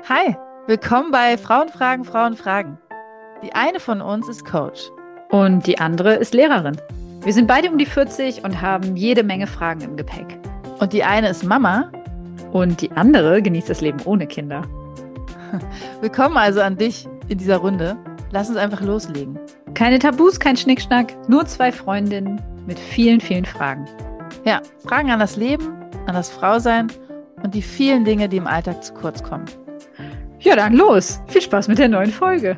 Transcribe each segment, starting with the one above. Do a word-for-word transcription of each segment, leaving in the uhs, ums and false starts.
Hi, willkommen bei Frauen fragen, Frauen fragen. Die eine von uns ist Coach. Und die andere ist Lehrerin. Wir sind beide um die vierzig und haben jede Menge Fragen im Gepäck. Und die eine ist Mama. Und die andere genießt das Leben ohne Kinder. Willkommen also an dich in dieser Runde. Lass uns einfach loslegen. Keine Tabus, kein Schnickschnack, nur zwei Freundinnen mit vielen, vielen Fragen. Ja, Fragen an das Leben, an das Frausein und die vielen Dinge, die im Alltag zu kurz kommen. Ja, dann los. Viel Spaß mit der neuen Folge.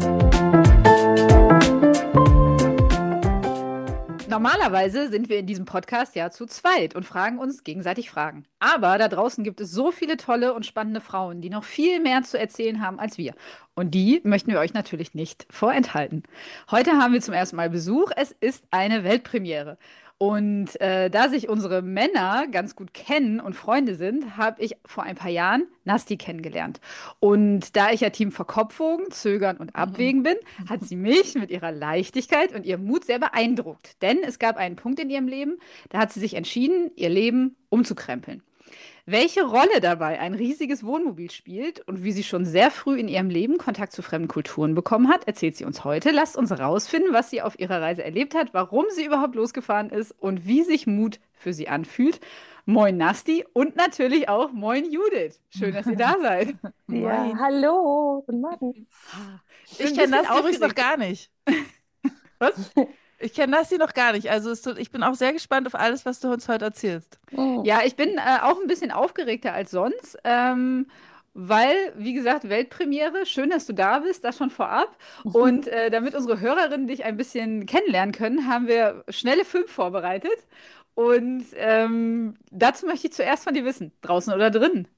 Normalerweise sind wir in diesem Podcast ja zu zweit und fragen uns gegenseitig Fragen. Aber da draußen gibt es so viele tolle und spannende Frauen, die noch viel mehr zu erzählen haben als wir. Und die möchten wir euch natürlich nicht vorenthalten. Heute haben wir zum ersten Mal Besuch. Es ist eine Weltpremiere. Und äh, da sich unsere Männer ganz gut kennen und Freunde sind, habe ich vor ein paar Jahren Nasti kennengelernt. Und da ich ja Team Verkopfung, Zögern und Abwägen bin, hat sie mich mit ihrer Leichtigkeit und ihrem Mut sehr beeindruckt. Denn es gab einen Punkt in ihrem Leben, da hat sie sich entschieden, ihr Leben umzukrempeln. Welche Rolle dabei ein riesiges Wohnmobil spielt und wie sie schon sehr früh in ihrem Leben Kontakt zu fremden Kulturen bekommen hat, erzählt sie uns heute. Lasst uns rausfinden, was sie auf ihrer Reise erlebt hat, warum sie überhaupt losgefahren ist und wie sich Mut für sie anfühlt. Moin Nasti und natürlich auch Moin Judith. Schön, dass ihr da seid. Ja, Moin. hallo, guten Morgen. Ich, bin ich ein kenne bisschen Nasti übrigens noch aufgeregt. gar nicht. Was? Ich kenne Nasti noch gar nicht. Also es tut- ich bin auch sehr gespannt auf alles, was du uns heute erzählst. Mhm. Ja, ich bin äh, auch ein bisschen aufgeregter als sonst, ähm, weil, wie gesagt, Weltpremiere, schön, dass du da bist, das schon vorab. Und äh, damit unsere Hörerinnen dich ein bisschen kennenlernen können, haben wir schnelle fünf vorbereitet. Und ähm, dazu möchte ich zuerst von dir wissen, draußen oder drinnen?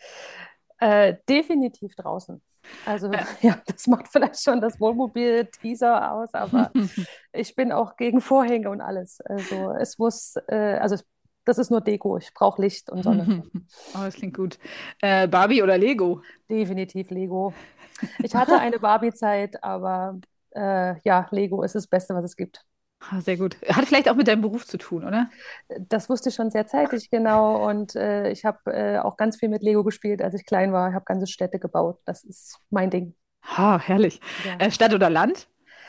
Äh, definitiv draußen. Also Äh, ja, das macht vielleicht schon das Wohnmobil-Teaser aus, aber ich bin auch gegen Vorhänge und alles. Also es muss, äh, also das ist nur Deko. Ich brauche Licht und Sonne. Oh, das klingt gut. Äh, Barbie oder Lego? Definitiv Lego. Ich hatte eine Barbie-Zeit, aber äh, ja, Lego ist das Beste, was es gibt. Ah, sehr gut. Hat vielleicht auch mit deinem Beruf zu tun, oder? Das wusste ich schon sehr zeitig genau und äh, ich habe äh, auch ganz viel mit Lego gespielt, als ich klein war. Ich habe ganze Städte gebaut. Das ist mein Ding. Ah, herrlich. Ja. Äh, Stadt oder Land?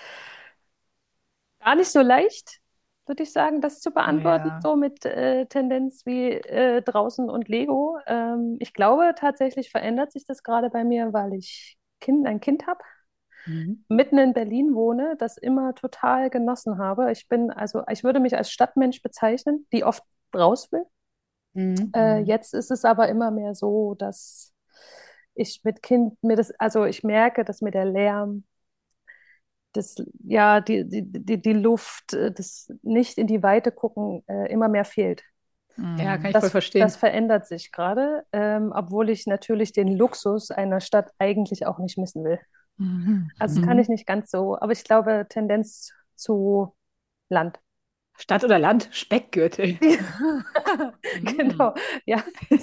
Gar nicht so leicht, würde ich sagen, das zu Oh beantworten, ja. so mit äh, Tendenz wie äh, draußen und Lego. Ähm, ich glaube, tatsächlich verändert sich das gerade bei mir, weil ich kind, ein Kind habe, Mhm. mitten in Berlin wohne, das immer total genossen habe. Ich bin, also ich würde mich als Stadtmensch bezeichnen, die oft raus will. Mhm. Äh, Mhm. jetzt ist es aber immer mehr so, dass ich mit Kind mir das, also ich merke, dass mir der Lärm, das, ja, die, die, die, die Luft, äh, das nicht in die Weite gucken, äh, immer mehr fehlt. Ja, kann Mhm. ich voll Das, das verstehen. verändert sich gerade, ähm, obwohl ich natürlich den Luxus einer Stadt eigentlich auch nicht missen will. Mhm. Also das kann ich Mhm. nicht ganz so, aber ich glaube Tendenz zu Land. Stadt oder Land? Speckgürtel. Mhm. Genau, ja.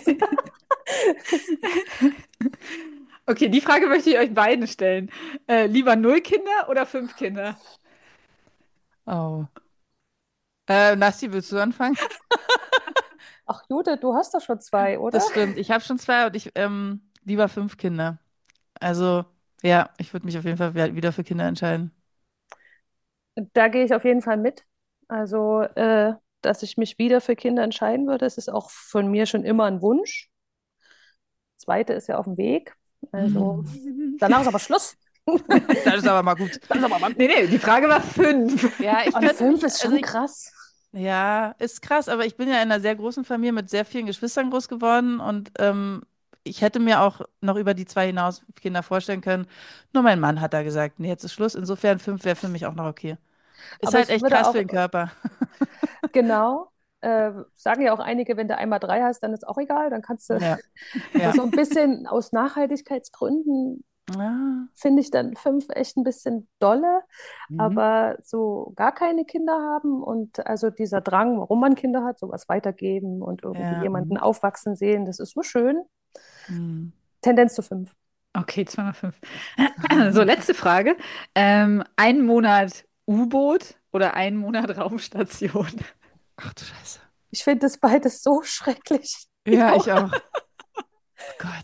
Okay, die Frage möchte ich euch beiden stellen. Äh, lieber null Kinder oder fünf Kinder? Oh. Äh, Nasti, willst du anfangen? Ach Jude, du hast doch schon zwei, oder? Das stimmt. Ich habe schon zwei und ich ähm, lieber fünf Kinder. Also, ja, ich würde mich auf jeden Fall wi- wieder für Kinder entscheiden. Da gehe ich auf jeden Fall mit. Also, äh, dass ich mich wieder für Kinder entscheiden würde, das ist auch von mir schon immer ein Wunsch. Zweite ist ja auf dem Weg. Also, Mhm. danach ist aber Schluss. Das ist aber mal gut. Das ist aber mal Nee, gut. nee, die Frage war fünf. Ja, ich Und könnte fünf mich, ist also schon ich, krass. ja, ist krass, aber ich bin ja in einer sehr großen Familie mit sehr vielen Geschwistern groß geworden und ähm, ich hätte mir auch noch über die zwei hinaus Kinder vorstellen können. Nur mein Mann hat da gesagt, nee, jetzt ist Schluss. Insofern fünf wäre für mich auch noch okay. Ist Aber halt ich echt würde krass für auch, den Körper. genau, äh, sagen ja auch einige, wenn du einmal drei hast, dann ist auch egal. Dann kannst du, Ja, aber ja. so ein bisschen aus Nachhaltigkeitsgründen Ah, finde ich dann fünf echt ein bisschen dolle. Mhm. Aber so gar keine Kinder haben und also dieser Drang, warum man Kinder hat, sowas weitergeben und irgendwie ja. jemanden Mhm. aufwachsen sehen, das ist so schön. Hm. Tendenz zu fünf. Okay, zwei mal fünf. So, letzte Frage. Ähm, ein Monat U-Boot oder ein Monat Raumstation? Ach du Scheiße. Ich finde das beides so schrecklich. Ja, ich auch. Oh Gott.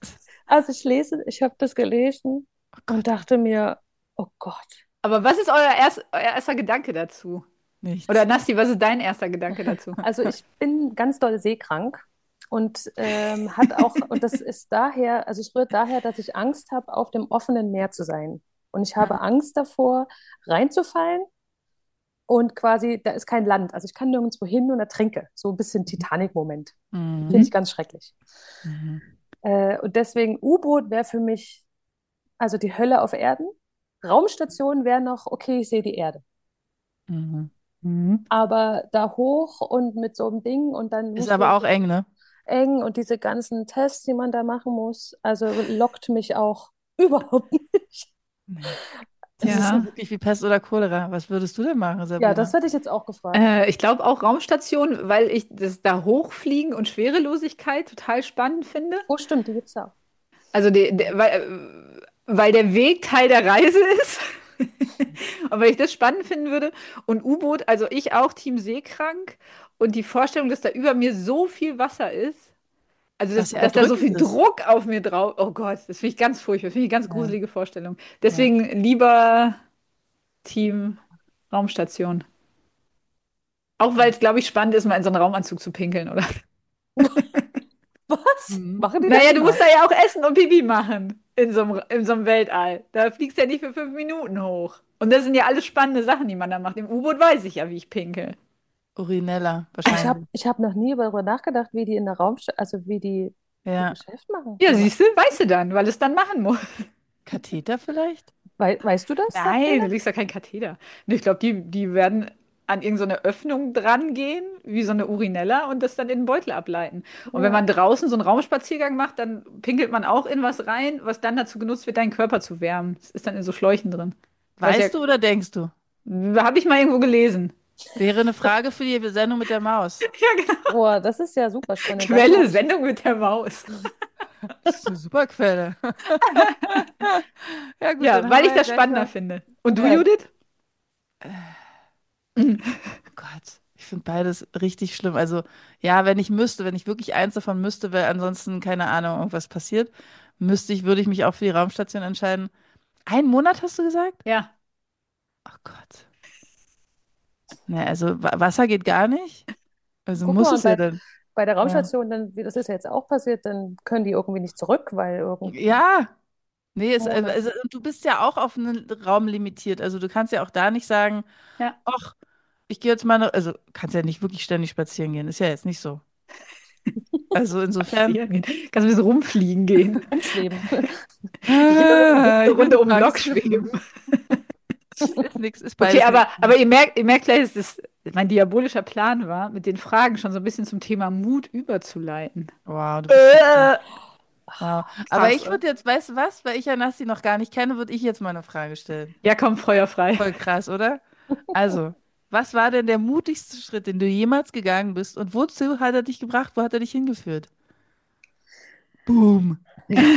Also ich lese, ich habe das gelesen Oh und Gott, dachte mir, oh Gott. Aber was ist euer, erst, euer erster Gedanke dazu? Oder nichts. Nasti, was ist dein erster Gedanke dazu? Also ich bin ganz doll seekrank und ähm, hat auch, und das ist daher, also es rührt daher, dass ich Angst habe, auf dem offenen Meer zu sein. Und ich habe Angst davor, reinzufallen und quasi, da ist kein Land. Also ich kann nirgendwo hin und ertrinke. So ein bisschen Titanic-Moment. Finde ich Mhm. ganz schrecklich. Mhm. Äh, und deswegen U-Boot wäre für mich also die Hölle auf Erden. Raumstation wäre noch, okay, ich sehe die Erde. Mhm. Mhm. Aber da hoch und mit so einem Ding und dann Ist musst du aber auch eng, ne? eng und diese ganzen Tests, die man da machen muss, also lockt mich auch überhaupt nicht. Nee. Das ist ja Ja. wirklich wie Pest oder Cholera. Was würdest du denn machen, Ja, das Sabrina? hätte ich jetzt auch gefragt. Äh, ich glaube auch Raumstation, weil ich das da hochfliegen und Schwerelosigkeit total spannend finde. Oh, stimmt, die gibt's ja. Also die, der, weil, äh, weil der Weg Teil der Reise ist. Und weil ich das spannend finden würde. Und U-Boot, also ich auch Team Seekrank. Und die Vorstellung, dass da über mir so viel Wasser ist. Also, dass, Was ja dass da so erdrückend viel ist. Druck auf mir drauf. Oh Gott, das finde ich ganz furchtbar. Finde ich eine ganz Ja, gruselige Vorstellung. ja. Deswegen lieber Team Raumstation. Auch weil es, glaube ich, spannend ist, mal in so einen Raumanzug zu pinkeln, oder? Was? Mhm. Machen die Naja, das? du musst Nein. da ja auch essen und Pipi machen in so einem, in so einem Weltall. Da fliegst du ja nicht für fünf Minuten hoch. Und das sind ja alles spannende Sachen, die man da macht. Im U-Boot weiß ich ja, wie ich pinkel. Urinella, Ich habe wahrscheinlich. ich hab noch nie darüber nachgedacht, wie die in der Raumstation, also wie die ihr Ja. Geschäft machen. Ja, Wie ma siehst du, weißt du dann, weil es dann machen muss. Katheter vielleicht? Wei weißt du das, Nein, Sabrina? du legst ja kein Katheter. Nee, ich glaube, die, die werden an irgendeine Öffnung dran gehen, wie so eine Urinella, und das dann in den Beutel ableiten. Und wenn Ja. man draußen so einen Raumspaziergang macht, dann pinkelt man auch in was rein, was dann dazu genutzt wird, deinen Körper zu wärmen. Das ist dann in so Schläuchen drin. Weiß ja, Weißt du oder denkst du? habe ich mal irgendwo gelesen. Wäre eine Frage für die Sendung mit der Maus. Ja, genau. Boah, das ist ja super spannend. Das Quelle, habe ich. Sendung mit der Maus. Das ist eine super Quelle. Ja gut, dann Ja, haben weil wir ich ja das gleich spannender mal. finde. Und du, Ja, Judith? Oh Gott, ich finde beides richtig schlimm. Also ja, wenn ich müsste, wenn ich wirklich eins davon müsste, weil ansonsten, keine Ahnung, irgendwas passiert, müsste ich, würde ich mich auch für die Raumstation entscheiden. Einen Monat hast du gesagt? Ja. Oh Gott. Ne, also Wa- Wasser geht gar nicht. Also guck muss mal, und es ja bei, dann. bei der Ja. Raumstation, dann, wie das ist ja jetzt auch passiert, dann können die irgendwie nicht zurück, weil irgendein Ja, nee, es, äh, Monat. also, und du bist ja auch auf einen Raum limitiert. Also du kannst ja auch da nicht sagen, Ja. ach, ich gehe jetzt mal, noch, also kannst ja nicht wirklich ständig spazieren gehen. Ist ja jetzt nicht so. Also insofern, Spazieren gehen. Kannst ein bisschen rumfliegen gehen. Umschweben. Eine Runde, ah, eine ich bin Runde um den Block Angst. schweben. Ist nix, ist Okay, beides nichts aber, für aber mich. ihr merkt, ihr merkt gleich, dass es mein diabolischer Plan war, mit den Fragen schon so ein bisschen zum Thema Mut überzuleiten. Wow, du bist so krass. Äh, Wow. Aber krass. ich Äh. würde jetzt, weißt du was, weil ich ja Nasti noch gar nicht kenne, würde ich jetzt mal eine Frage stellen. Ja, komm, feuerfrei. Voll krass, oder? Also, was war denn der mutigste Schritt, den du jemals gegangen bist und wozu hat er dich gebracht? Wo hat er dich hingeführt? Boom.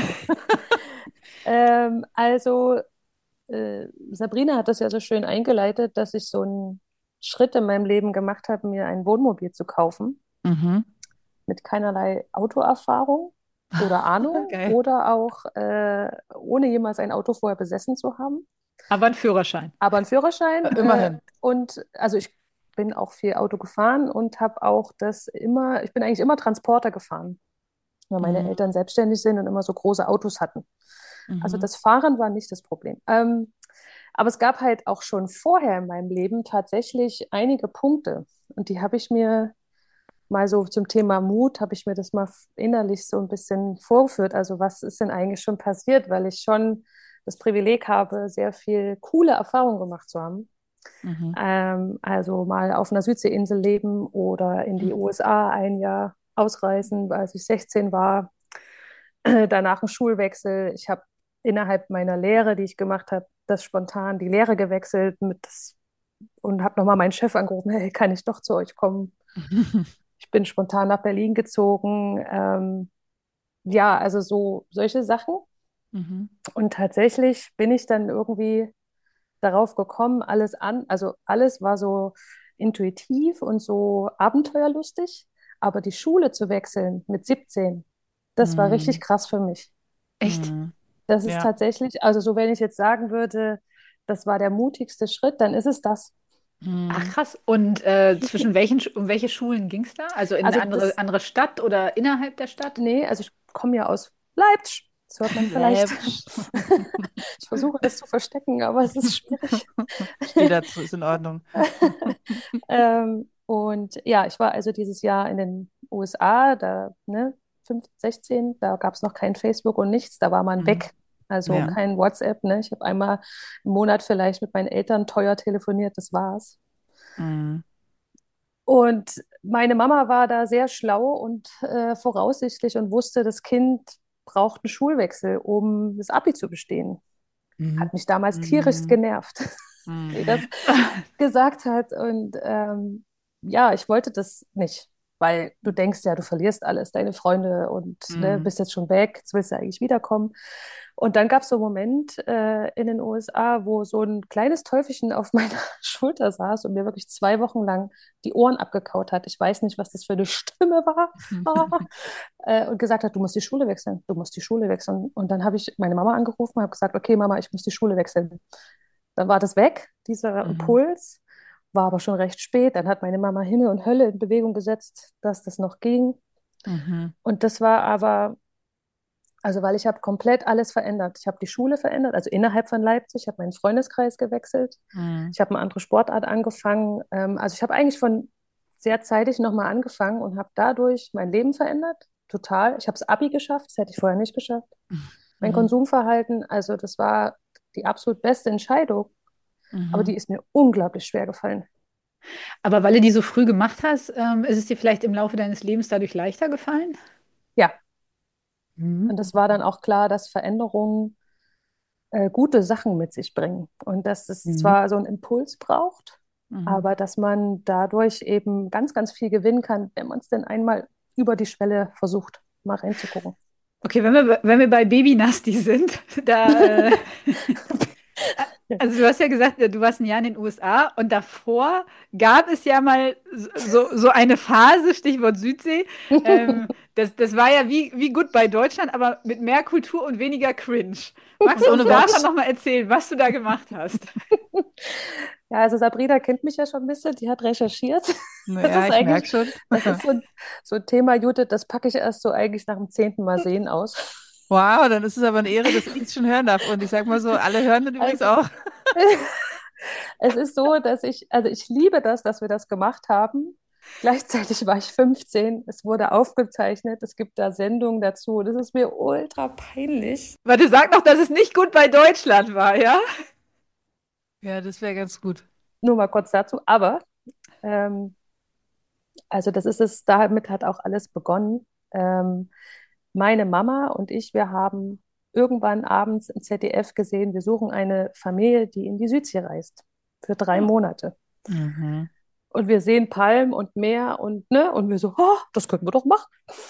Ähm, also, äh, Sabrina hat das ja so schön eingeleitet, dass ich so einen Schritt in meinem Leben gemacht habe, mir ein Wohnmobil zu kaufen, Mhm. mit keinerlei Autoerfahrung oder Ahnung Geil. oder auch äh, ohne jemals ein Auto vorher besessen zu haben. Aber ein Führerschein. Aber einen Führerschein Äh, äh, Immerhin. und also ich bin auch viel Auto gefahren und habe auch das immer, ich bin eigentlich immer Transporter gefahren, weil meine Mhm. Eltern selbstständig sind und immer so große Autos hatten. Also Mhm. das Fahren war nicht das Problem. Ähm, aber es gab halt auch schon vorher in meinem Leben tatsächlich einige Punkte. Und die habe ich mir mal so zum Thema Mut, habe ich mir das mal innerlich so ein bisschen vorgeführt. Also was ist denn eigentlich schon passiert, weil ich schon das Privileg habe, sehr viel coole Erfahrungen gemacht zu haben. Mhm. Ähm, also mal auf einer Südseeinsel leben oder in die U S A ein Jahr ausreisen, als ich sechzehn war. Danach ein Schulwechsel. Ich habe innerhalb meiner Lehre, die ich gemacht habe, das spontan die Lehre gewechselt mit das, und habe nochmal meinen Chef angerufen, hey, kann ich doch zu euch kommen? Ich bin spontan nach Berlin gezogen. Ähm, ja, also so solche Sachen. Mhm. Und tatsächlich bin ich dann irgendwie darauf gekommen, alles an, also alles war so intuitiv und so abenteuerlustig, aber die Schule zu wechseln mit siebzehn, das war richtig Mhm. krass für mich. Echt? Mhm. Das ist Ja. tatsächlich, also so wenn ich jetzt sagen würde, das war der mutigste Schritt, dann ist es das. Ach Mhm. krass. Und äh, zwischen welchen, Sch- um welche Schulen ging es da? Also in Also eine andere, das, andere Stadt oder innerhalb der Stadt? nee, also ich komme ja aus Leipzig, das hört man vielleicht. Läppsch. Ich versuche das zu verstecken, aber es ist schwierig. Steh dazu, ist in Ordnung. Ähm, und ja, ich war also dieses Jahr in den U S A, da, ne, fünfzehn, sechzehn, da gab es noch kein Facebook und nichts, da war man Mhm. weg. Also Ja. kein WhatsApp, ne? Ich habe einmal im Monat vielleicht mit meinen Eltern teuer telefoniert, das war's. Mhm. Und meine Mama war da sehr schlau und äh, voraussichtlich und wusste, das Kind braucht einen Schulwechsel, um das Abi zu bestehen. Mhm. Hat mich damals tierisch Mhm. genervt, wie das Mhm. gesagt hat. Und ähm, ja, ich wollte das nicht, weil du denkst ja, du verlierst alles, deine Freunde und ne, Mhm. bist jetzt schon weg, jetzt willst du eigentlich wiederkommen. Und dann gab es so einen Moment äh, in den U S A, wo so ein kleines Teufelchen auf meiner Schulter saß und mir wirklich zwei Wochen lang die Ohren abgekaut hat. Ich weiß nicht, was das für eine Stimme war. Ah, äh, und gesagt hat, du musst die Schule wechseln, du musst die Schule wechseln. Und dann habe ich meine Mama angerufen und habe gesagt, okay, Mama, ich muss die Schule wechseln. Dann war das weg, dieser Mhm. Impuls, war aber schon recht spät. Dann hat meine Mama Himmel und Hölle in Bewegung gesetzt, dass das noch ging. Mhm. Und das war aber, also weil ich habe komplett alles verändert. Ich habe die Schule verändert, also innerhalb von Leipzig, ich habe meinen Freundeskreis gewechselt. Mhm. Ich habe eine andere Sportart angefangen. Ähm, also ich habe eigentlich von sehr zeitig nochmal angefangen und habe dadurch mein Leben verändert. Total. Ich habe das Abi geschafft, das hätte ich vorher nicht geschafft. Mein Mhm. Konsumverhalten, also das war die absolut beste Entscheidung, aber Mhm. die ist mir unglaublich schwer gefallen. Aber weil du die so früh gemacht hast, ähm, ist es dir vielleicht im Laufe deines Lebens dadurch leichter gefallen? Ja, Mhm. und das war dann auch klar, dass Veränderungen äh, gute Sachen mit sich bringen und dass es Mhm. zwar so einen Impuls braucht, Mhm. aber dass man dadurch eben ganz, ganz viel gewinnen kann, wenn man es denn einmal über die Schwelle versucht, mal reinzugucken. Okay, wenn wir, wenn wir bei Baby-Nasty sind, da, äh, also du hast ja gesagt, du warst ein Jahr in den U S A und davor gab es ja mal so, so eine Phase, Stichwort Südsee. Ähm, das, das war ja wie, wie gut bei Deutschland, aber mit mehr Kultur und weniger Cringe. Magst Und du uns ohne davon Box. nochmal erzählen, was du da gemacht hast? Ja, also Sabrina kennt mich ja schon ein bisschen, die hat recherchiert. Das Naja, ist ich eigentlich, merke schon. das ist so ein, so ein Thema, Judith, das packe ich erst so eigentlich nach dem zehnten Mal sehen aus. Wow, dann ist es aber eine Ehre, dass ich es schon hören darf. Und ich sag mal so, alle hören das übrigens Also, auch. es ist so, dass ich, also ich liebe das, dass wir das gemacht haben. Gleichzeitig war ich fünfzehn, es wurde aufgezeichnet, es gibt da Sendungen dazu. Das ist mir ultra peinlich. Warte, sag noch, dass es nicht gut bei Deutschland war, ja? Ja, das wäre ganz gut. Nur mal kurz dazu. Aber, ähm, also das ist es, damit hat auch alles begonnen. Ähm, meine Mama und ich, wir haben irgendwann abends im Z D F gesehen, wir suchen eine Familie, die in die Südsee reist. Für drei Monate. Mhm. Und wir sehen Palmen und Meer und, ne, und wir so, oh, das könnten wir doch machen.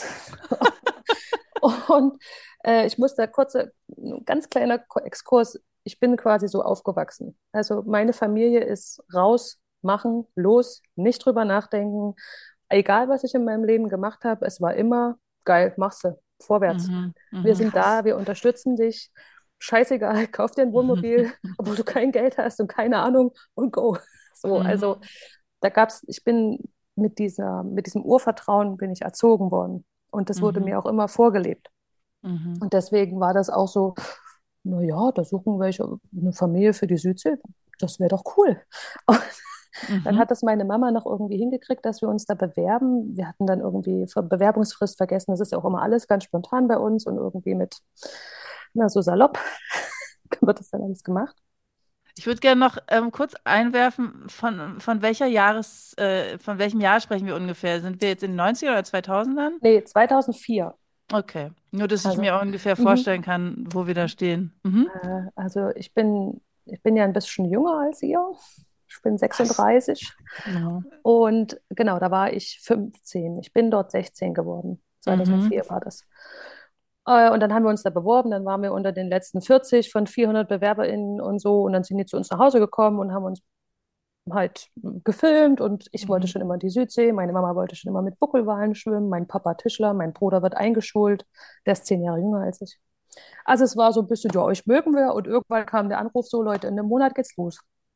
Und äh, ich muss da kurz, ein ganz kleiner Ko- Exkurs. Ich bin quasi so aufgewachsen. Also meine Familie ist raus, machen, los, nicht drüber nachdenken. Egal, was ich in meinem Leben gemacht habe, es war immer geil, machst du, vorwärts. Mhm. Wir Mhm. sind Krass. da, wir unterstützen dich. Scheißegal, kauf dir ein Wohnmobil, obwohl du kein Geld hast und keine Ahnung und go. So, also Mhm. da gab's, ich bin mit dieser, mit diesem Urvertrauen bin ich erzogen worden. Und das wurde Mhm. mir auch immer vorgelebt. Mhm. Und deswegen war das auch so, naja, da suchen welche eine Familie für die Südsee. Das wäre doch cool. Und dann Mhm. hat das meine Mama noch irgendwie hingekriegt, dass wir uns da bewerben. Wir hatten dann irgendwie Ver- Bewerbungsfrist vergessen. Das ist ja auch immer alles ganz spontan bei uns und irgendwie mit, na, so salopp wird das dann alles gemacht. Ich würde gerne noch ähm, kurz einwerfen, von, von welcher Jahres, äh, von welchem Jahr sprechen wir ungefähr? Sind wir jetzt in den neunzigern oder zweitausendern? Nee, zweitausendvier. Okay, nur dass ich Also, mir ungefähr mhm. vorstellen kann, wo wir da stehen. Mhm. Äh, also ich bin, ich bin ja ein bisschen jünger als ihr. Ich bin Was? sechsunddreißig. Ja. Und genau, da war ich fünfzehn. Ich bin dort sechzehn geworden. Mhm. zweitausendvier war das. Äh, Und dann haben wir uns da beworben. Dann waren wir unter den letzten vierzig von vierhundert BewerberInnen und so. Und dann sind die zu uns nach Hause gekommen und haben uns halt gefilmt. Und ich wollte Mhm. schon immer in die Südsee. Meine Mama wollte schon immer mit Buckelwalen schwimmen. Mein Papa Tischler. Mein Bruder wird eingeschult. Der ist zehn Jahre jünger als ich. Also es war so ein bisschen, ja, euch mögen wir. Und irgendwann kam der Anruf, so Leute, in einem Monat geht's los.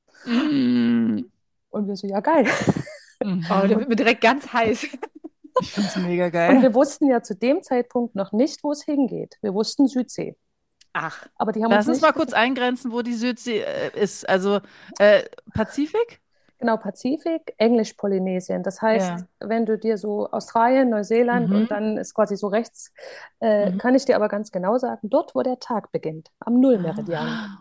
Mm. Und wir so, ja, geil. Oh, da Mhm. wird mir direkt ganz heiß. Ich finde es mega Und geil. wir wussten ja zu dem Zeitpunkt noch nicht, wo es hingeht. Wir wussten Südsee. Ach, Aber die haben uns Lass uns nicht mal kurz gesagt, eingrenzen, wo die Südsee äh, ist. Also äh, Pazifik? genau, Pazifik, Englisch-Polynesien. Das heißt, Ja. wenn du dir so Australien, Neuseeland und Mhm. dann ist quasi so rechts, äh, Mhm. kann ich dir aber ganz genau sagen, dort, wo der Tag beginnt, am Nullmeridian. Ah,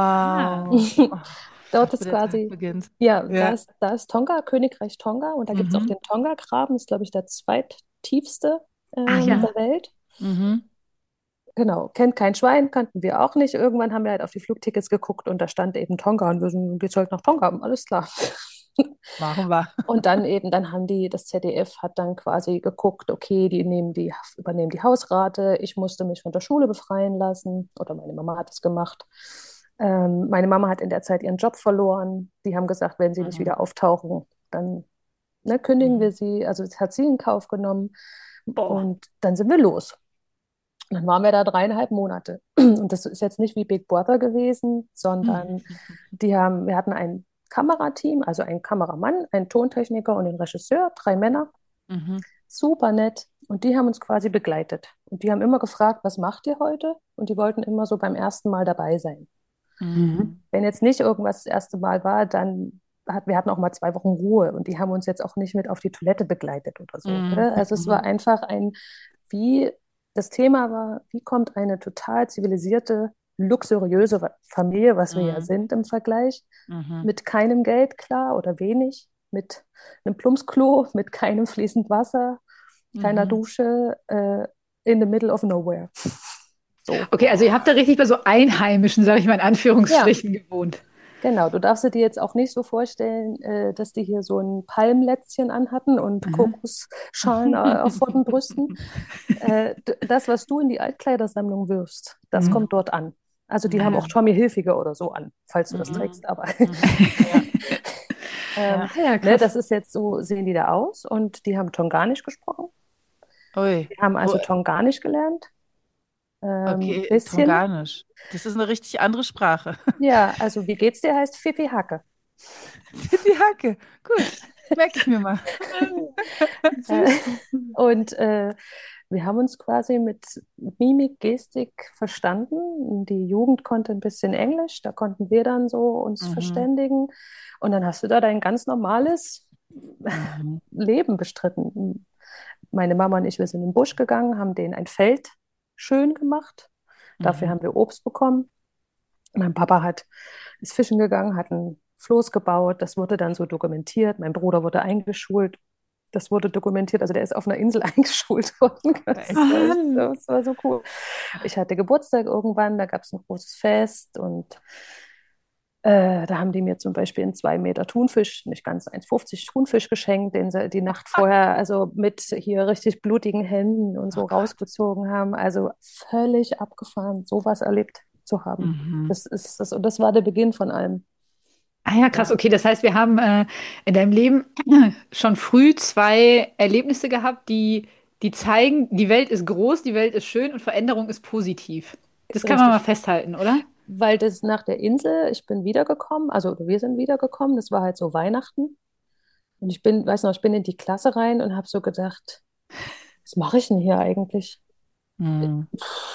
ah. wow. Oh, Dort dort, wo ist der Tag quasi, beginnt. ja, da Ja. ist, da ist Tonga, Königreich Tonga, und da gibt es auch Mhm. den Tonga-Graben, ist, glaube ich, der zweittiefste Ach ähm, Mhm. ja. der Welt. Mhm. Genau, kennt kein Schwein, kannten wir auch nicht. Irgendwann haben wir halt auf die Flugtickets geguckt und da stand eben Tonga und wir sind, geht's halt nach Tonga, alles klar. Machen wir. Und dann eben, dann haben die, das Z D F hat dann quasi geguckt, okay, die nehmen die, übernehmen die Hausrate. Ich musste mich von der Schule befreien lassen oder meine Mama hat es gemacht. Ähm, meine Mama hat in der Zeit ihren Job verloren. Die haben gesagt, wenn sie nicht Mhm. wieder auftauchen, dann ne, kündigen wir Mhm. sie. Also das hat sie in Kauf genommen Boah. und dann sind wir los. Und dann waren wir da dreieinhalb Monate. Und das ist jetzt nicht wie Big Brother gewesen, sondern Mhm. die haben, wir hatten ein Kamerateam, also einen Kameramann, einen Tontechniker und den Regisseur, drei Männer, Mhm. super nett. Und die haben uns quasi begleitet. Und die haben immer gefragt, was macht ihr heute? Und die wollten immer so beim ersten Mal dabei sein. Mhm. Mhm. Wenn jetzt nicht irgendwas das erste Mal war, dann hat, wir hatten auch mal zwei Wochen Ruhe und die haben uns jetzt auch nicht mit auf die Toilette begleitet oder so. Mhm. Oder? Also es war Mhm. einfach ein, wie das Thema war, wie kommt eine total zivilisierte, luxuriöse Familie, was wir ja Mhm. sind im Vergleich, Mhm. mit keinem Geld klar oder wenig, mit einem Plumpsklo, mit keinem fließend Wasser, keiner Mhm. Dusche, äh, in the middle of nowhere. So. Okay, also ihr habt da richtig bei so Einheimischen, sage ich mal in Ja, Anführungsstrichen, gewohnt. genau. Du darfst dir jetzt auch nicht so vorstellen, äh, dass die hier so ein Palmlätzchen anhatten und Mhm. Kokosschalen äh, vor den Brüsten. Äh, d- das, was du in die Altkleidersammlung wirfst, das Mhm. kommt dort an. Also die haben auch Mhm. Tommy Hilfiger oder so an, falls du das Mhm. trägst. Aber Mhm. Ja. ähm, Ja. Ah ja, ne, krass. das ist jetzt so, sehen die da aus. Und die haben Tonganisch gesprochen. Ui. Die haben Wo, also Tonganisch gelernt. Ähm, okay, bisschen. Tonganisch. Das ist eine richtig andere Sprache. Ja, also wie geht's dir heißt Fifi Hacke. Die Hacke. Gut. Merke ich mir mal. Äh, Süß. und äh, wir haben uns quasi mit Mimik, Gestik verstanden. Die Jugend konnte ein bisschen Englisch, da konnten wir dann so uns Mhm. verständigen. Und dann hast du da dein ganz normales Mhm. Leben bestritten. Meine Mama und ich, wir sind in den Busch gegangen, haben denen ein Feld schön gemacht. Dafür Mhm. haben wir Obst bekommen. Mein Papa hat, ist fischen gegangen, hat ein Floß gebaut. Das wurde dann so dokumentiert. Mein Bruder wurde eingeschult. Das wurde dokumentiert. Also der ist auf einer Insel eingeschult worden. Das Geil. war, echt, Mann. das war so cool. Ich hatte Geburtstag irgendwann, da gab es ein großes Fest und äh, da haben die mir zum Beispiel einen zwei Meter Thunfisch, nicht ganz eins Komma fünfzig Thunfisch geschenkt, den sie die Nacht vorher also mit hier richtig blutigen Händen und Oh so Gott. rausgezogen haben. Also völlig abgefahren, sowas erlebt zu haben. Mhm. Das ist das, und das war der Beginn von allem. Ah ja, krass. Ja. Okay, das heißt, wir haben äh, in deinem Leben schon früh zwei Erlebnisse gehabt, die, die zeigen, die Welt ist groß, die Welt ist schön und Veränderung ist positiv. Das kann man mal Richtig. festhalten, oder? Weil das nach der Insel, ich bin wiedergekommen, also wir sind wiedergekommen, das war halt so Weihnachten. Und ich bin, weiß noch, ich bin in die Klasse rein und habe so gedacht, was mache ich denn hier eigentlich? Mhm.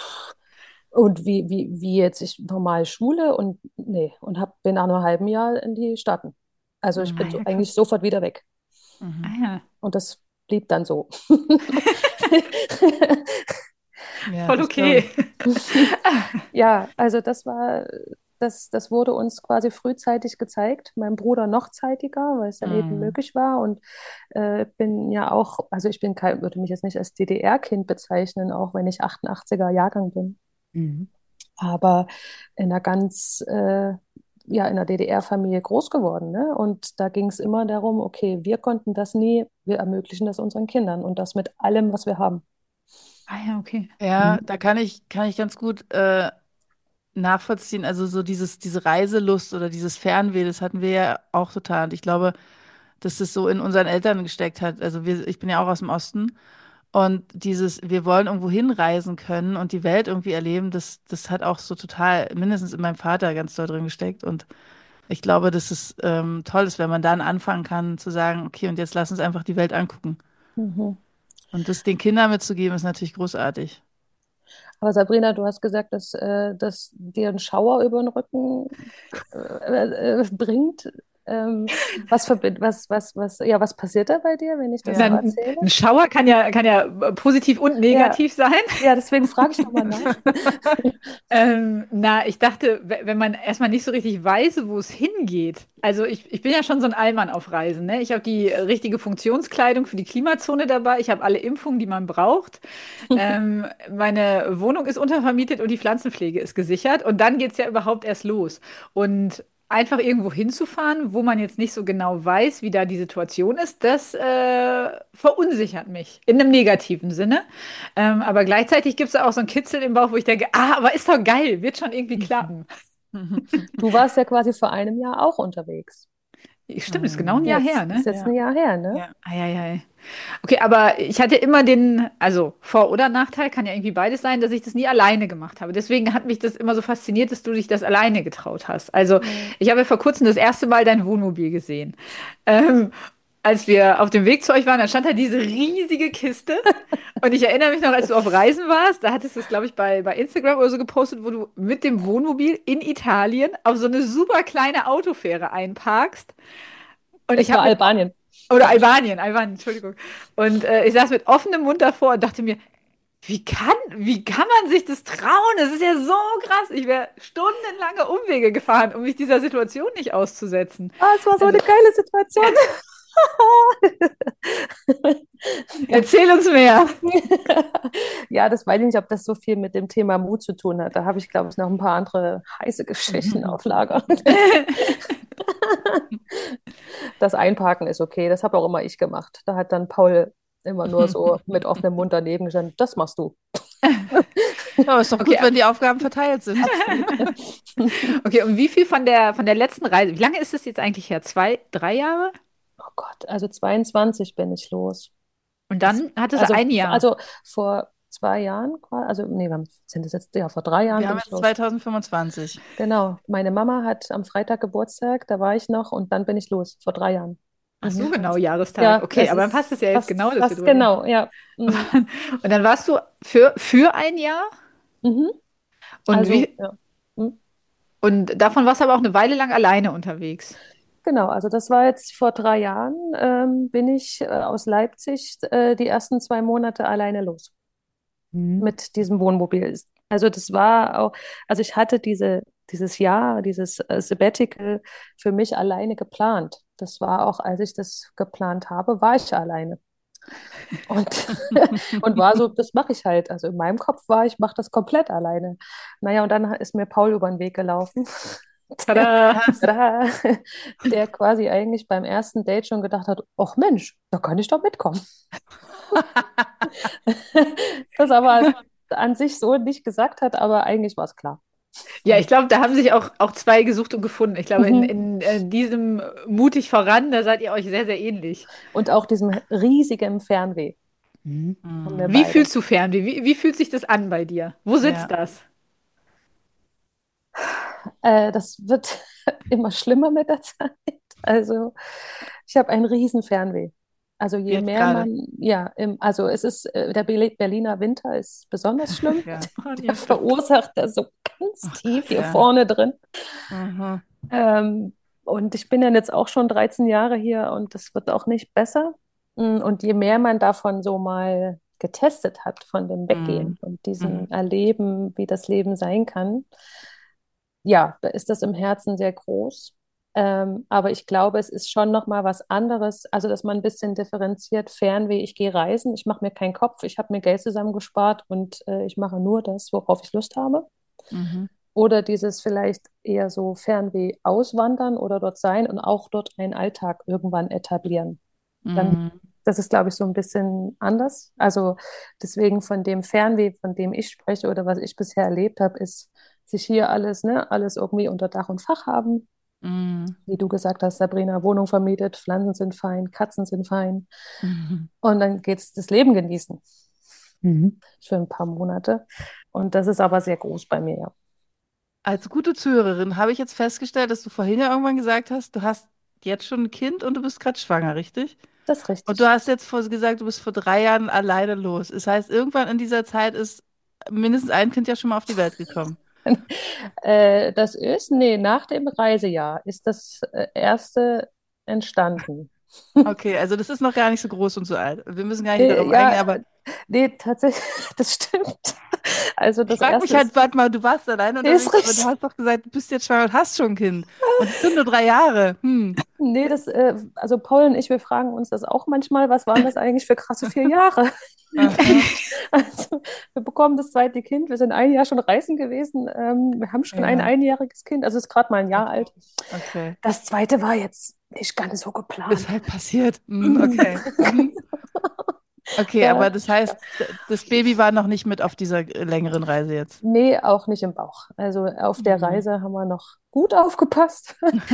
Und wie, wie, wie jetzt ich normal Schule und nee, und hab, bin nach einem halben Jahr in die Staaten. Also ich Ah bin Mhm. so, ja, eigentlich krass. sofort wieder weg. Ah Mhm. ja. Und das blieb dann so. Ja, Voll das glaube okay. ich. Ja, also das war, das, das wurde uns quasi frühzeitig gezeigt. Meinem Bruder noch zeitiger, weil es dann eben Mhm. möglich war. Und äh, bin ja auch, also ich bin kein, würde mich jetzt nicht als D D R-Kind bezeichnen, auch wenn ich achtundachtziger Jahrgang bin. Mhm. Aber in einer ganz, äh, ja, in einer D D R-Familie groß geworden, ne? Und da ging es immer darum, okay, wir konnten das nie, wir ermöglichen das unseren Kindern und das mit allem, was wir haben. Ah ja, okay. Ja, Mhm. da kann ich, kann ich ganz gut äh, nachvollziehen. Also so dieses, diese Reiselust oder dieses Fernweh, das hatten wir ja auch total. Und ich glaube, dass das so in unseren Eltern gesteckt hat. Also wir, ich bin ja auch aus dem Osten. Und dieses, wir wollen irgendwo hinreisen können und die Welt irgendwie erleben, das, das hat auch so total, mindestens in meinem Vater ganz doll drin gesteckt. Und ich glaube, dass es ähm, toll ist, wenn man dann anfangen kann zu sagen, okay, und jetzt lass uns einfach die Welt angucken. Mhm. Und das den Kindern mitzugeben, ist natürlich großartig. Aber Sabrina, du hast gesagt, dass, äh, dass dir ein Schauer über den Rücken äh, äh, bringt. Ähm, was, verbi- was, was, was, ja, was passiert da bei dir, wenn ich das Ja. so Dann, erzähle? ein Schauer kann ja, kann ja positiv und Ja, negativ sein. ja, deswegen frage ich nochmal nach. Ähm, na, ich dachte, we- wenn man erstmal nicht so richtig weiß, wo es hingeht. Also ich, ich bin ja schon so ein Allmann auf Reisen, ne? Ich habe die äh, richtige Funktionskleidung für die Klimazone dabei. Ich habe alle Impfungen, die man braucht. Ähm, meine Wohnung ist untervermietet und die Pflanzenpflege ist gesichert. Und dann geht es ja überhaupt erst los. Und einfach irgendwo hinzufahren, wo man jetzt nicht so genau weiß, wie da die Situation ist, das äh, verunsichert mich in einem negativen Sinne. Ähm, aber gleichzeitig gibt es auch so einen Kitzel im Bauch, wo ich denke, ah, aber ist doch geil, wird schon irgendwie klappen. Du warst ja quasi vor einem Jahr auch unterwegs. Stimmt, ist genau ein Jahr her, Jetzt, ist ne? jetzt Ja, ein Jahr her, ne? ja. Eieiei. Okay, aber ich hatte immer den, also Vor- oder Nachteil, kann ja irgendwie beides sein, dass ich das nie alleine gemacht habe. Deswegen hat mich das immer so fasziniert, dass du dich das alleine getraut hast. Also Mhm. ich habe ja vor kurzem das erste Mal dein Wohnmobil gesehen. Ähm, Als wir auf dem Weg zu euch waren, da stand da diese riesige Kiste. Und ich erinnere mich noch, als du auf Reisen warst, da hattest du es, glaube ich, bei, bei Instagram oder so gepostet, wo du mit dem Wohnmobil in Italien auf so eine super kleine Autofähre einparkst. Und ich Es war habe mit Albanien. oder Albanien, Albanien, Entschuldigung. Und äh, ich saß mit offenem Mund davor und dachte mir, wie kann, wie kann man sich das trauen? Das ist ja so krass. Ich wäre stundenlange Umwege gefahren, um mich dieser Situation nicht auszusetzen. Ah, es war so Also eine geile Situation. Ja. erzähl uns mehr. Ja, das weiß ich nicht, ob das so viel mit dem Thema Mut zu tun hat. Da habe ich, glaube ich, noch ein paar andere heiße Geschichten auf Lager. Das Einparken ist okay, das habe auch immer ich gemacht. Da hat dann Paul immer nur so mit offenem Mund daneben gestanden, das machst du. Aber ist doch Okay, gut, wenn die Aufgaben verteilt sind. Absolut. okay, und wie viel von der, von der letzten Reise, wie lange ist es jetzt eigentlich her? Zwei, drei Jahre? Oh Gott, also zweiundzwanzig bin ich los. Und Das, dann hatte sie also, ein Jahr. also vor zwei Jahren, qua- also nee, wann sind das jetzt? Ja, vor drei Jahren Wir bin haben ich jetzt los. zwanzig fünfundzwanzig. Genau. Meine Mama hat am Freitag Geburtstag, da war ich noch und dann bin ich los, vor drei Jahren. Ach so, Mhm. genau, Jahrestag. Ja, Okay, es aber dann passt ist es ja jetzt fast, genau, dass wir fast drüber reden. genau, ja. Mhm. Und dann warst du für, für ein Jahr? Mhm. Und Also, wie, ja. Mhm. und davon warst du aber auch eine Weile lang alleine unterwegs. Genau, also das war jetzt vor drei Jahren, ähm, bin ich äh, aus Leipzig äh, die ersten zwei Monate alleine los Mhm. mit diesem Wohnmobil. Also das war auch, also ich hatte diese, dieses Jahr, dieses äh, Sabbatical für mich alleine geplant. Das war auch, als ich das geplant habe, war ich alleine. Und, und war so, das mache ich halt. Also in meinem Kopf war, ich mache das komplett alleine. Naja, und dann ist mir Paul über den Weg gelaufen. Der, Tada! tada, der quasi eigentlich beim ersten Date schon gedacht hat, ach Mensch, da kann ich doch mitkommen. Das aber an sich so nicht gesagt hat, aber eigentlich war es klar. Ja, Und, ich glaube, da haben sich auch, auch zwei gesucht und gefunden. Ich glaube, in, mhm. in, äh, diesem mutig voran, da seid ihr euch sehr, sehr ähnlich. Und auch diesem riesigen Fernweh Mhm. haben wir Mhm. Wie beide. fühlst du Fernweh? Wie, wie fühlt sich das an bei dir? Wo sitzt Ja. das? Äh, das wird immer schlimmer mit der Zeit. Also ich habe einen riesen Fernweh. Also je Jetzt mehr gerade. man, ja, im, also es ist, äh, der Berli- Berliner Winter ist besonders schlimm. Ja. Oh, Der ja, stimmt. verursacht das so ganz Ach tief Gott, hier ja. vorne drin. Mhm. Ähm, und ich bin ja jetzt auch schon dreizehn Jahre hier und das wird auch nicht besser. Mm, Und je mehr man davon so mal getestet hat, von dem Mhm. Weggehen und diesem Mhm. Erleben, wie das Leben sein kann, ja, da ist das im Herzen sehr groß. Ähm, aber ich glaube, es ist schon noch mal was anderes, also dass man ein bisschen differenziert, Fernweh, ich gehe reisen, ich mache mir keinen Kopf, ich habe mir Geld zusammengespart und äh, ich mache nur das, worauf ich Lust habe. Mhm. Oder dieses vielleicht eher so Fernweh auswandern oder dort sein und auch dort einen Alltag irgendwann etablieren. Dann, Mhm. das ist, glaube ich, so ein bisschen anders. Also deswegen von dem Fernweh, von dem ich spreche oder was ich bisher erlebt habe, ist sich hier alles, ne, alles irgendwie unter Dach und Fach haben. Mhm. Wie du gesagt hast, Sabrina, Wohnung vermietet, Pflanzen sind fein, Katzen sind fein. Mhm. Und dann geht's das Leben genießen. Mhm. Für ein paar Monate. Und das ist aber sehr groß bei mir, ja. Als gute Zuhörerin habe ich jetzt festgestellt, dass du vorhin ja irgendwann gesagt hast, du hast jetzt schon ein Kind und du bist gerade schwanger, richtig? Das ist Und du richtig. hast jetzt vor gesagt, du bist vor drei Jahren alleine los. Das heißt, irgendwann in dieser Zeit ist mindestens ein Kind ja schon mal auf die Welt gekommen. Äh, das ist, nee, nach dem Reisejahr ist das äh, erste entstanden. Okay, also das ist noch gar nicht so groß und so alt. Wir müssen gar nicht Nee, darauf ja, eingehen, aber nee, tatsächlich, das stimmt. Also ich das frage mich erste halt, ist, warte mal, du warst alleine nee, ist unterwegs, aber du richtig. hast doch gesagt, du bist jetzt schwanger und hast schon ein Kind. Und es sind nur drei Jahre. Hm. Nee, das, äh, also Paul und ich, wir fragen uns das auch manchmal, was waren das eigentlich für krasse vier Jahre? Aha. Also, wir bekommen das zweite Kind, wir sind ein Jahr schon reisen gewesen, ähm, wir haben schon ein Ja, einjähriges Kind, also ist gerade mal ein Jahr okay. alt. Okay. Das zweite war jetzt nicht ganz so Ist geplant. halt passiert. Hm, okay. Mhm. Okay, Ja, aber das heißt, d- das Baby war noch nicht mit auf dieser äh, längeren Reise jetzt. nee, auch nicht im Bauch. Also auf der Mhm. Reise haben wir noch gut aufgepasst.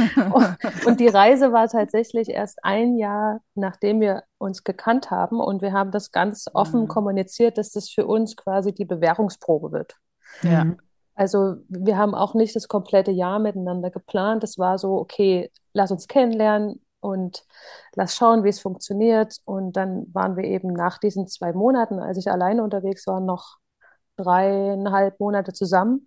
Und die Reise war tatsächlich erst ein Jahr, nachdem wir uns gekannt haben. Und wir haben das ganz offen Mhm. kommuniziert, dass das für uns quasi die Bewährungsprobe wird. Ja. Mhm. Also wir haben auch nicht das komplette Jahr miteinander geplant. Es war so, okay, lass uns kennenlernen und lass schauen, wie es funktioniert. Und dann waren wir eben nach diesen zwei Monaten, als ich alleine unterwegs war, noch dreieinhalb Monate zusammen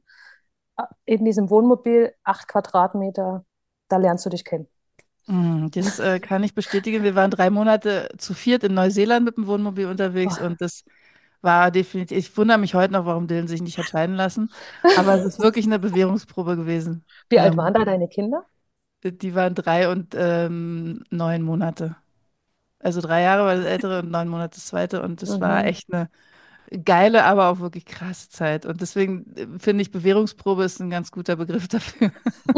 in diesem Wohnmobil, acht Quadratmeter. Da lernst du dich kennen. Mhm. Das äh, kann ich bestätigen. Wir waren drei Monate zu viert in Neuseeland mit dem Wohnmobil unterwegs Oh. und das war definitiv, ich wundere mich heute noch, warum Dylan sich nicht hat scheiden lassen, aber es ist wirklich eine Bewährungsprobe gewesen. Wie alt waren Ähm, da deine Kinder? die waren drei und ähm, neun Monate. Also drei Jahre war das ältere und neun Monate das zweite und das war Mhm. echt eine geile, aber auch wirklich krasse Zeit. Und deswegen äh, finde ich, Bewährungsprobe ist ein ganz guter Begriff dafür.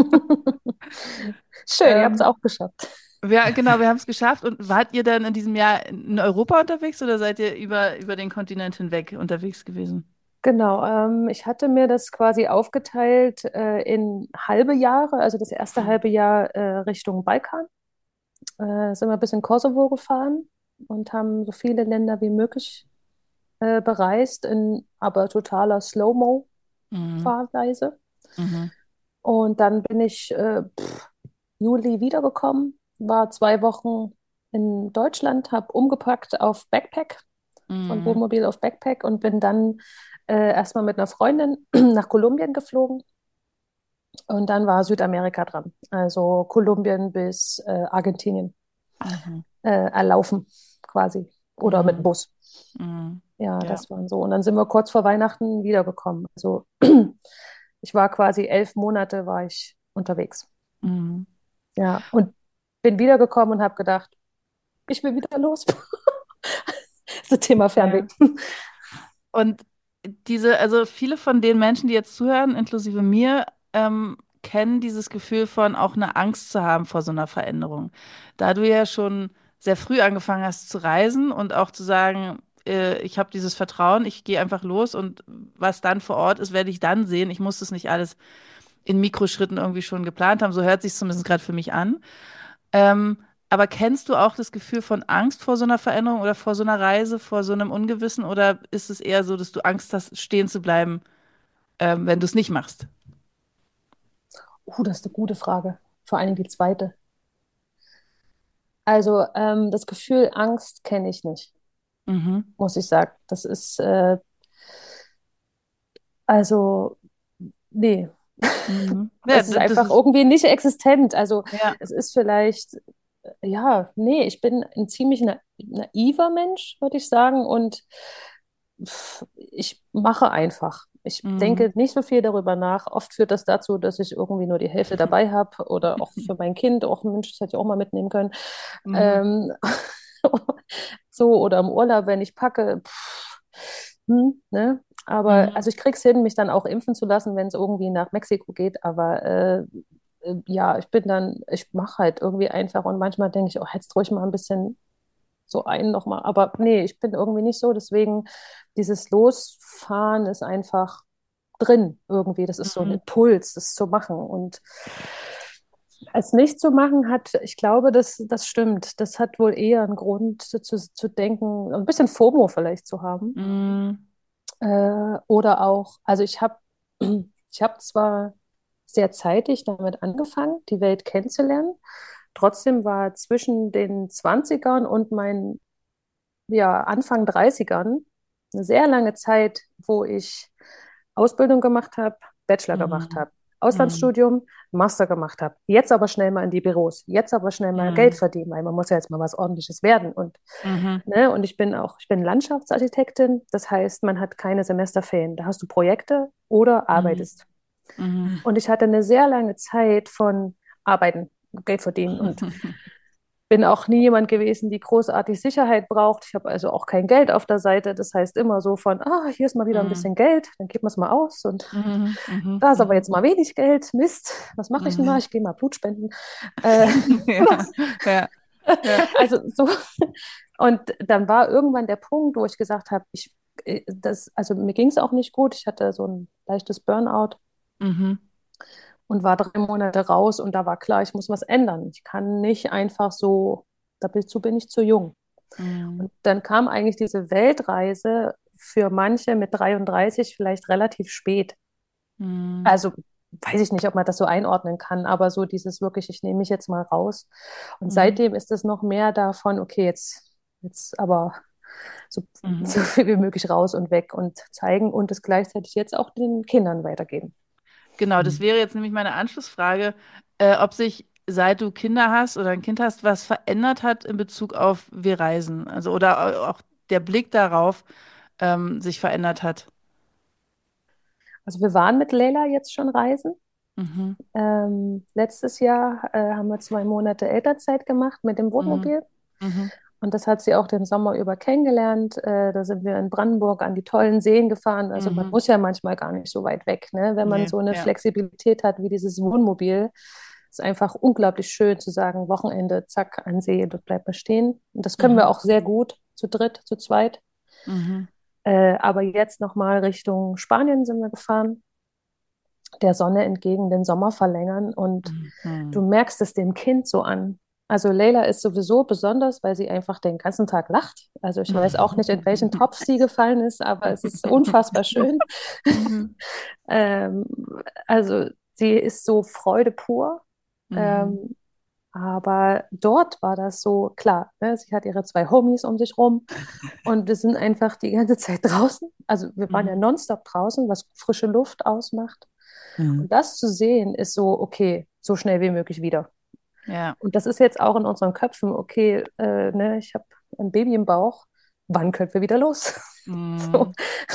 Schön, ihr habt es Ähm, auch geschafft. ja, genau, wir haben es geschafft. Und wart ihr dann in diesem Jahr in Europa unterwegs oder seid ihr über, über den Kontinent hinweg unterwegs gewesen? Genau, ähm, ich hatte mir das quasi aufgeteilt äh, in halbe Jahre. Also das erste halbe Jahr äh, Richtung Balkan. Äh, sind wir bis in Kosovo gefahren und haben so viele Länder wie möglich äh, bereist, in aber totaler Mhm. Slow-Mo-Fahrweise. Mhm. Und dann bin ich äh, pff, Juli wiedergekommen, war zwei Wochen in Deutschland, habe umgepackt auf Backpack, von Mhm. Wohnmobil auf Backpack und bin dann äh, erstmal mit einer Freundin nach Kolumbien geflogen und dann war Südamerika dran. Also Kolumbien bis äh, Argentinien Mhm. äh, erlaufen quasi oder mit dem Mhm. Bus. Mhm. Ja, Ja. das waren so. Und dann sind wir kurz vor Weihnachten wiedergekommen. Also ich war quasi elf Monate war ich unterwegs. Mhm. Ja, und bin wiedergekommen und habe gedacht, ich will wieder los. Das Thema Fernweh. Ja. Und diese, also viele von den Menschen, die jetzt zuhören, inklusive mir, ähm, kennen dieses Gefühl von auch eine Angst zu haben vor so einer Veränderung. Da du ja schon sehr früh angefangen hast zu reisen und auch zu sagen, äh, ich habe dieses Vertrauen, ich gehe einfach los und was dann vor Ort ist, werde ich dann sehen. Ich muss das nicht alles in Mikroschritten irgendwie schon geplant haben. So hört sich zumindest gerade für mich an. Ähm, aber kennst du auch das Gefühl von Angst vor so einer Veränderung oder vor so einer Reise, vor so einem Ungewissen? Oder ist es eher so, dass du Angst hast, stehen zu bleiben, ähm, wenn du es nicht machst? Uh, das ist eine gute Frage. Vor allem die zweite. Also ähm, das Gefühl Angst kenne ich nicht, Mhm. muss ich sagen. Das ist, äh, also, nee. Mhm. Ja, Es ist d- das einfach ist, irgendwie nicht existent. Also ja. es ist vielleicht, äh, ja, nee, ich bin ein ziemlich na naiver Mensch, würde ich sagen. Und pff, ich mache einfach. Ich Mhm. denke nicht so viel darüber nach. Oft führt das dazu, dass ich irgendwie nur die Hälfte dabei habe oder auch für mein Kind, auch Mensch, das hätte ich auch mal mitnehmen können. Mhm. Ähm, so oder im Urlaub, wenn ich packe, pff, hm, ne? Aber Mhm. also ich krieg's hin, mich dann auch impfen zu lassen, wenn es irgendwie nach Mexiko geht. Aber äh, äh, ja, ich bin dann, ich mache halt irgendwie einfach und manchmal denke ich, oh, jetzt ruhig mal ein bisschen so ein nochmal. Aber nee, ich bin irgendwie nicht so. Deswegen, dieses Losfahren ist einfach drin irgendwie. Das ist so ein Mhm. Impuls, das zu machen. Und es nicht zu machen hat, ich glaube, das, das stimmt. Das hat wohl eher einen Grund zu, zu, zu denken, ein bisschen FOMO vielleicht zu haben. Mm, Äh, oder auch, also ich habe ich hab zwar sehr zeitig damit angefangen, die Welt kennenzulernen. Trotzdem war zwischen den Zwanzigern und meinen ja, Anfang Dreißigern eine sehr lange Zeit, wo ich Ausbildung gemacht habe, Bachelor gemacht mm, habe, mm, Auslandsstudium, Master gemacht habe. Jetzt aber schnell mal in die Büros, jetzt aber schnell mal Geld mm, verdienen, weil man muss ja jetzt mal was Ordentliches werden. Und, mhm, ne, und ich bin auch, ich bin Landschaftsarchitektin, das heißt, man hat keine Semesterferien. Da hast du Projekte oder mhm, arbeitest. mhm. Und ich hatte eine sehr lange Zeit von Arbeiten, Geld verdienen und bin auch nie jemand gewesen, die großartig Sicherheit braucht. Ich habe also auch kein Geld auf der Seite. Das heißt immer so von, ah, hier ist mal wieder ein Mhm, bisschen Geld, dann geben wir es mal aus. Und mhm, mhm, da ist aber mhm, jetzt mal wenig Geld. Mist, was mache ich denn mal? mhm. Ich gehe mal Blut spenden. Äh, Ja, ja, ja. also so. Und dann war irgendwann der Punkt, wo ich gesagt habe, ich, äh, das, also mir ging es auch nicht gut. Ich hatte so ein leichtes Burnout Mhm, und war drei Monate raus und da war klar, ich muss was ändern. Ich kann nicht einfach so, dazu bin ich zu jung. mhm, Und dann kam eigentlich diese Weltreise für manche mit dreiunddreißig vielleicht relativ spät. mhm, Also weiß ich nicht, ob man das so einordnen kann, aber so dieses wirklich, ich nehme mich jetzt mal raus. Und mhm, seitdem ist es noch mehr davon, okay, jetzt, jetzt aber so, mhm. so viel wie möglich raus und weg und zeigen und es gleichzeitig jetzt auch den Kindern weitergeben. Genau, das Mhm. wäre jetzt nämlich meine Anschlussfrage, äh, ob sich, seit du Kinder hast oder ein Kind hast, was verändert hat in Bezug auf wir reisen. Also oder au- auch der Blick darauf ähm, sich verändert hat. Also wir waren mit Leila jetzt schon reisen. Mhm, Ähm, letztes Jahr äh, haben wir zwei Monate Elternzeit gemacht mit dem mhm, Wohnmobil. mhm. Und das hat sie auch den Sommer über kennengelernt. Äh, da sind wir in Brandenburg an die tollen Seen gefahren. Also man Mhm. muss ja manchmal gar nicht so weit weg, ne? Wenn man Nee, so eine ja. Flexibilität hat wie dieses Wohnmobil. Ist einfach unglaublich schön zu sagen, Wochenende, zack, an See, dort bleibt man stehen. Und das können wir Mhm. auch sehr gut, zu dritt, zu zweit. Mhm. Äh, aber jetzt nochmal Richtung Spanien sind wir gefahren, der Sonne entgegen, den Sommer verlängern. Und du Mhm. merkst es dem Kind so an. Also Leila ist sowieso besonders, weil sie einfach den ganzen Tag lacht. Also ich weiß auch nicht, in welchen Topf sie gefallen ist, aber es ist unfassbar schön. Mhm. Ähm, also sie ist so Freude pur. Mhm. Ähm, aber dort war das so klar. Ne? Sie hat ihre zwei Homies um sich rum und wir sind einfach die ganze Zeit draußen. Also wir waren ja Mhm. nonstop draußen, was frische Luft ausmacht. Mhm. Und das zu sehen, ist so, okay, so schnell wie möglich wieder. Ja. Und das ist jetzt auch in unseren Köpfen, okay, äh, ne, ich habe ein Baby im Bauch, wann können wir wieder los? So. Mhm.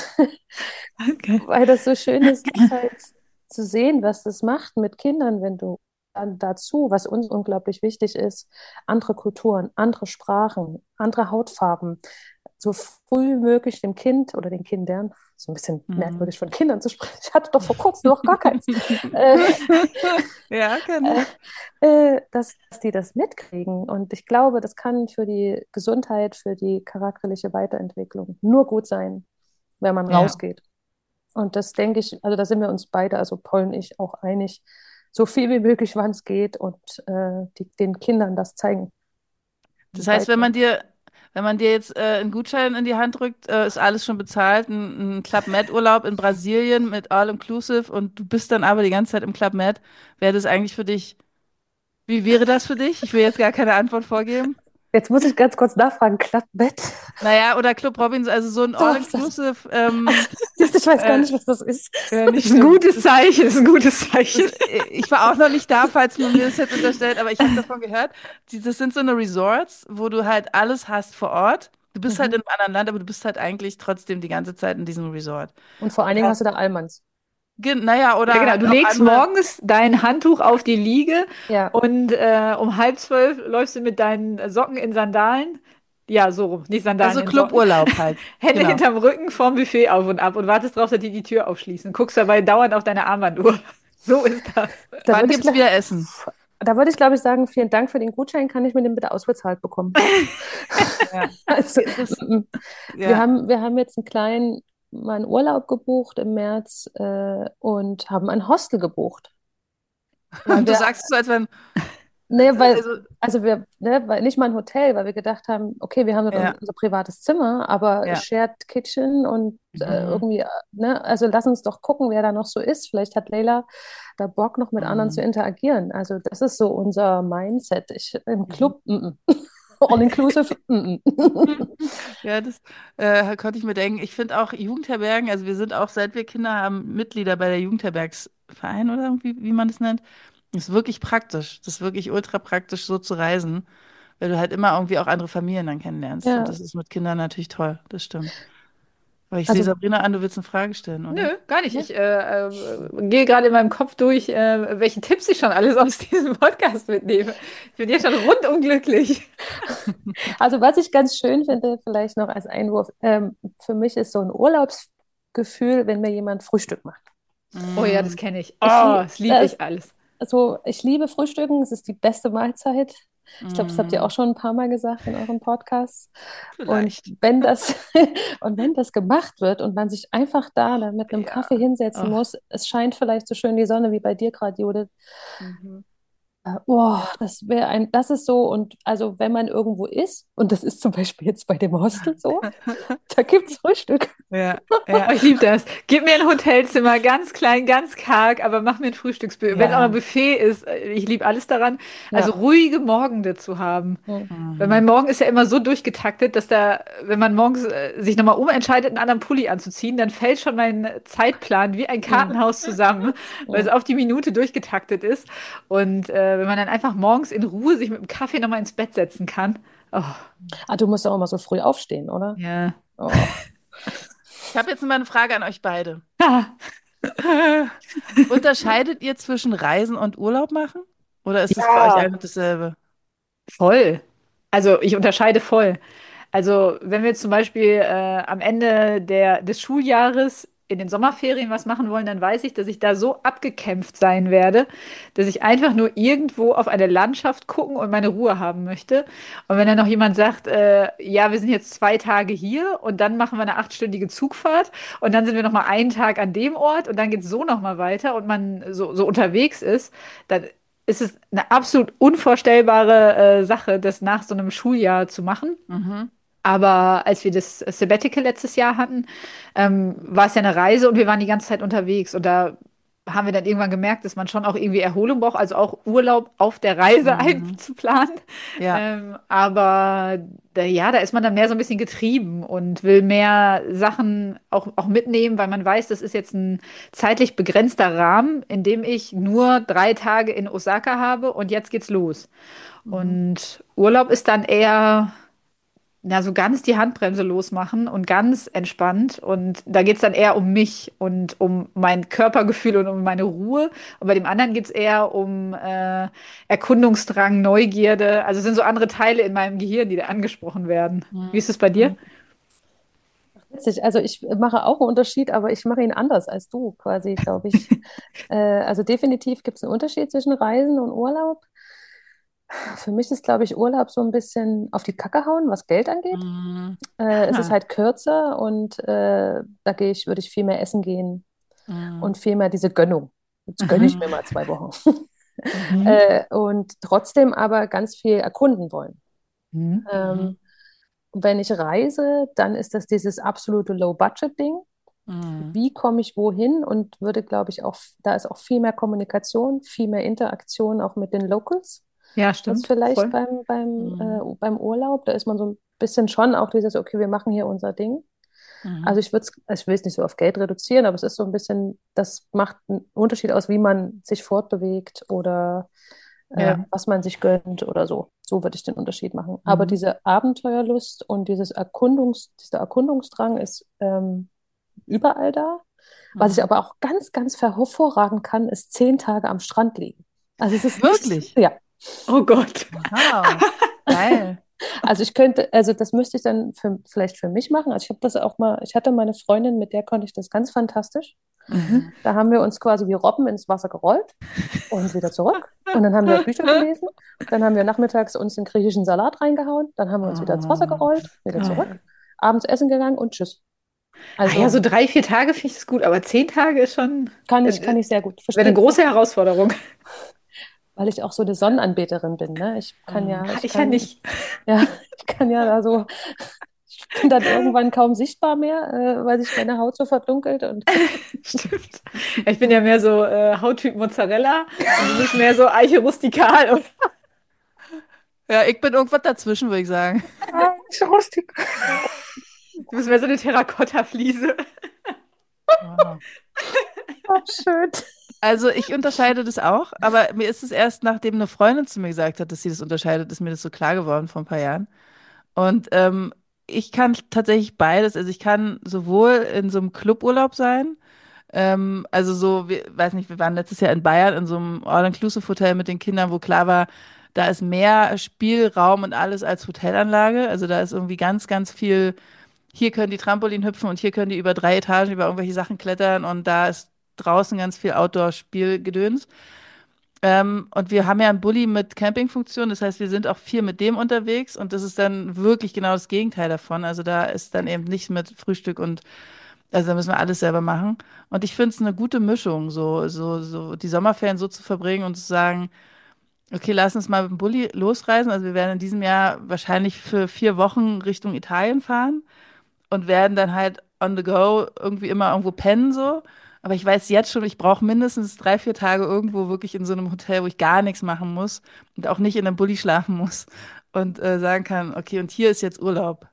Okay. Weil das so schön ist, ist halt zu sehen, was das macht mit Kindern, wenn du dann dazu, was uns unglaublich wichtig ist, andere Kulturen, andere Sprachen, andere Hautfarben, so früh möglich dem Kind oder den Kindern, so ein bisschen Mhm. merkwürdig von Kindern zu sprechen, ich hatte doch vor kurzem noch gar keins, äh, Ja, kenne äh, ich. äh, dass, dass die das mitkriegen. Und ich glaube, das kann für die Gesundheit, für die charakterliche Weiterentwicklung nur gut sein, wenn man Ja. rausgeht. Und das denke ich, also da sind wir uns beide, also Paul und ich, auch einig, so viel wie möglich, wann es geht und äh, die, den Kindern das zeigen. Das heißt, wenn Weiter. man dir, wenn man dir jetzt äh, einen Gutschein in die Hand drückt, äh, ist alles schon bezahlt, ein, ein Club Med Urlaub in Brasilien mit All Inclusive und du bist dann aber die ganze Zeit im Club Med, wäre das eigentlich für dich, wie wäre das für dich? Ich will jetzt gar keine Antwort vorgeben. Jetzt muss ich ganz kurz nachfragen, Klappbett? Naja, oder Club Robinson, also so ein So, das, All-Inclusive, ähm, ich weiß gar äh, nicht, was das ist. äh, Das nicht ist ein schlimm. gutes Das, Zeichen, das ist ein gutes das, Zeichen. äh, ich war auch noch nicht da, falls man mir das jetzt unterstellt, aber ich habe davon gehört. Die, das sind so eine Resorts, wo du halt alles hast vor Ort. Du bist halt Mhm. in einem anderen Land, aber du bist halt eigentlich trotzdem die ganze Zeit in diesem Resort. Und vor allen Dingen hast du da Allmanns. Gen- Naja, Ja, oder genau. halt Du auch legst andere. morgens dein Handtuch auf die Liege Ja, und äh, um halb zwölf läufst du mit deinen Socken in Sandalen. Ja, so rum. Nicht Sandalen Also in Socken. Cluburlaub halt. Hände Genau. hinterm Rücken vorm Buffet auf und ab und wartest drauf, dass die die Tür aufschließen. Guckst dabei dauernd auf deine Armbanduhr. So ist das. da Wann würde ich, gibt's gla- wieder Essen? da würde ich, glaube ich, sagen, vielen Dank für den Gutschein, kann ich mir den bitte ausbezahlt bekommen? Ja. Also, Das, mm, mm. wir ja. haben, wir haben jetzt einen kleinen, mal einen Urlaub gebucht im März äh, und haben ein Hostel gebucht. weil Und du wir, sagst es so, als wenn, nee, weil, also, also wir, ne, weil nicht mal ein Hotel, weil wir gedacht haben, okay, wir haben dort ja, unser privates Zimmer, aber ja. Shared Kitchen und äh, Mhm. irgendwie, äh, ne, also lass uns doch gucken, wer da noch so ist. Vielleicht hat Leila da Bock, noch mit anderen zu Mhm. interagieren. Also das ist so unser Mindset. Ich, im Mhm. Club, mm -mm. All inclusive, mm -mm. Ja, das äh, konnte ich mir denken. Ich finde auch Jugendherbergen, also wir sind auch, seit wir Kinder haben, Mitglieder bei der Jugendherbergsverein oder wie, wie man das nennt. Ist wirklich praktisch. Das ist wirklich ultra praktisch, so zu reisen, weil du halt immer irgendwie auch andere Familien dann kennenlernst. Und Ja, das ist mit Kindern natürlich toll, das stimmt. Aber ich sehe also, Sabrina an, du willst eine Frage stellen, Nö, oder? gar nicht. ne? Ich äh, äh, gehe gerade in meinem Kopf durch, äh, welche Tipps ich schon alles aus diesem Podcast mitnehme. Ich bin jetzt schon rundum glücklich. Also was ich ganz schön finde, vielleicht noch als Einwurf, ähm, für mich ist so ein Urlaubsgefühl, wenn mir jemand Frühstück macht. Oh ja, das Mm, kenne ich. Ich, Oh, lie- das liebe das, ich alles. also, ich liebe Frühstücken, es ist die beste Mahlzeit. Ich glaube, das habt ihr auch mm, schon ein paar Mal gesagt in euren Podcasts. Und vielleicht. wenn das, und wenn das gemacht wird und man sich einfach da dann mit einem Kaffee Ja. hinsetzen Oh. muss, es scheint vielleicht so schön die Sonne wie bei dir gerade, Judith. Mhm. Äh, Boah, Ja. das wäre ein, das ist so, und also wenn man irgendwo ist, und das ist zum Beispiel jetzt bei dem Hostel so, da gibt es Frühstück. Ja, ja, Oh, ich liebe das. Gib mir ein Hotelzimmer, ganz klein, ganz karg, aber mach mir ein Frühstücksbuffet. Wenn es auch noch ja. Buffet ist, äh, ich liebe alles daran. Also Ja. ruhige Morgende zu haben. Hm. Weil mein Mhm. Morgen ist ja immer so durchgetaktet, dass da, wenn man morgens äh, sich nochmal umentscheidet, einen anderen Pulli anzuziehen, dann fällt schon mein Zeitplan wie ein Hm. Kartenhaus zusammen, weil es Hm. auf die Minute durchgetaktet ist. Und äh, wenn man dann einfach morgens in Ruhe sich mit dem Kaffee nochmal ins Bett setzen kann. Oh, Ah, du musst auch immer so früh aufstehen, oder? ja. Oh. Ich habe jetzt mal eine Frage an euch beide. Ah. Unterscheidet ihr zwischen Reisen und Urlaub machen? Oder ist es für euch Ja, ein und dasselbe? voll. Also ich unterscheide voll. Also wenn wir jetzt zum Beispiel äh, am Ende der, des Schuljahres in den Sommerferien was machen wollen, dann weiß ich, dass ich da so abgekämpft sein werde, dass ich einfach nur irgendwo auf eine Landschaft gucken und meine Ruhe haben möchte. Und wenn dann noch jemand sagt, äh, ja, wir sind jetzt zwei Tage hier und dann machen wir eine achtstündige Zugfahrt und dann sind wir noch mal einen Tag an dem Ort und dann geht es so noch mal weiter und man so, so unterwegs ist, dann ist es eine absolut unvorstellbare äh, Sache, das nach so einem Schuljahr zu machen. Mhm. Aber als wir das Sabbatical letztes Jahr hatten, ähm, war es ja eine Reise und wir waren die ganze Zeit unterwegs. Und da haben wir dann irgendwann gemerkt, dass man schon auch irgendwie Erholung braucht, also auch Urlaub auf der Reise Mhm. einzuplanen. Ja. Ähm, aber da, ja, da ist man dann mehr so ein bisschen getrieben und will mehr Sachen auch, auch mitnehmen, weil man weiß, das ist jetzt ein zeitlich begrenzter Rahmen, in dem ich nur drei Tage in Osaka habe und jetzt geht's los. Mhm. Und Urlaub ist dann eher na, so ganz die Handbremse losmachen und ganz entspannt. Und da geht es dann eher um mich und um mein Körpergefühl und um meine Ruhe. Und bei dem anderen geht es eher um äh, Erkundungsdrang, Neugierde. Also es sind so andere Teile in meinem Gehirn, die da angesprochen werden. Wie ist es bei dir? Mhm. Witzig. Also ich mache auch einen Unterschied, aber ich mache ihn anders als du quasi, glaube ich. Äh, also definitiv gibt es einen Unterschied zwischen Reisen und Urlaub. Für mich ist, glaube ich, Urlaub so ein bisschen auf die Kacke hauen, was Geld angeht. Mhm. Äh, es ist Ah. halt kürzer und äh, da gehe ich, würde ich viel mehr essen gehen Mhm. und viel mehr diese Gönnung. Jetzt gönne ich Mhm. mir mal zwei Wochen. Mhm. äh, und trotzdem aber ganz viel erkunden wollen. Mhm. Mhm. Ähm, wenn ich reise, dann ist das dieses absolute Low-Budget-Ding. Mhm. Wie komme ich wohin und würde, glaube ich, auch, da ist auch viel mehr Kommunikation, viel mehr Interaktion auch mit den Locals Ja, als stimmt. vielleicht Voll. beim, beim, Mhm. äh, beim Urlaub. Da ist man so ein bisschen schon auch dieses, okay, wir machen hier unser Ding. Also Mhm. ich würde es, ich will es nicht so auf Geld reduzieren, aber es ist so ein bisschen, das macht einen Unterschied aus, wie man sich fortbewegt oder äh, Ja. was man sich gönnt oder so. So würde ich den Unterschied machen. Aber Mhm. diese Abenteuerlust und dieses Erkundungs, dieser Erkundungsdrang ist ähm, überall da. Was ich Mhm. aber auch ganz, ganz hervorragen kann, ist zehn Tage am Strand liegen. Also es ist nicht, Wirklich? ja. Oh Gott. Wow. Geil. Also ich könnte, also das müsste ich dann für, vielleicht für mich machen. Also ich habe das auch mal, ich hatte meine Freundin, mit der konnte ich das ganz fantastisch. Mhm. Mhm. Da haben wir uns quasi wie Robben ins Wasser gerollt und wieder zurück. Und dann haben wir Bücher gelesen. Dann haben wir nachmittags uns den griechischen Salat reingehauen. Dann haben wir uns wieder ins Wasser Oh, gerollt, wieder zurück. geil. Abends essen gegangen und tschüss. Ah ja, Also so drei, vier Tage finde ich das gut, aber zehn Tage ist schon kann ich, äh, kann ich sehr gut. wäre eine Versteht, große Herausforderung. weil ich auch so eine Sonnenanbeterin bin, ne? Ich kann Mhm. ja, ich Ich ja kann, nicht. ja, ich kann ja da so, ich bin dann irgendwann kaum sichtbar mehr, äh, weil sich meine Haut so verdunkelt und Stimmt. Ich bin ja mehr so äh, Hauttyp Mozzarella und du bist mehr so Eiche rustikal. Ja, ich bin irgendwas dazwischen, würde ich sagen. ah, ich rustig. Du bist mehr so eine Terrakotta-Fliese. Wow. Oh, schön. Also ich unterscheide das auch, aber mir ist es erst, nachdem eine Freundin zu mir gesagt hat, dass sie das unterscheidet, ist mir das so klar geworden vor ein paar Jahren. Und ähm, ich kann tatsächlich beides. Also ich kann sowohl in so einem Cluburlaub sein, ähm, also so, wir, weiß nicht, wir waren letztes Jahr in Bayern in so einem All-Inclusive-Hotel mit den Kindern, wo klar war, da ist mehr Spielraum und alles als Hotelanlage. Also da ist irgendwie ganz, ganz viel, hier können die Trampolin hüpfen und hier können die über drei Etagen über irgendwelche Sachen klettern und da ist draußen ganz viel Outdoor-Spielgedöns. Ähm, und wir haben ja einen Bulli mit Campingfunktion, das heißt, wir sind auch viel mit dem unterwegs und das ist dann wirklich genau das Gegenteil davon. Also da ist dann eben nicht mit Frühstück und also da müssen wir alles selber machen. Und ich finde es eine gute Mischung, so, so, so die Sommerferien so zu verbringen und zu sagen, okay, lass uns mal mit dem Bulli losreisen. Also wir werden in diesem Jahr wahrscheinlich für vier Wochen Richtung Italien fahren und werden dann halt on the go irgendwie immer irgendwo pennen so. Aber ich weiß jetzt schon, ich brauche mindestens drei, vier Tage irgendwo wirklich in so einem Hotel, wo ich gar nichts machen muss und auch nicht in einem Bulli schlafen muss und äh, sagen kann, okay, und hier ist jetzt Urlaub.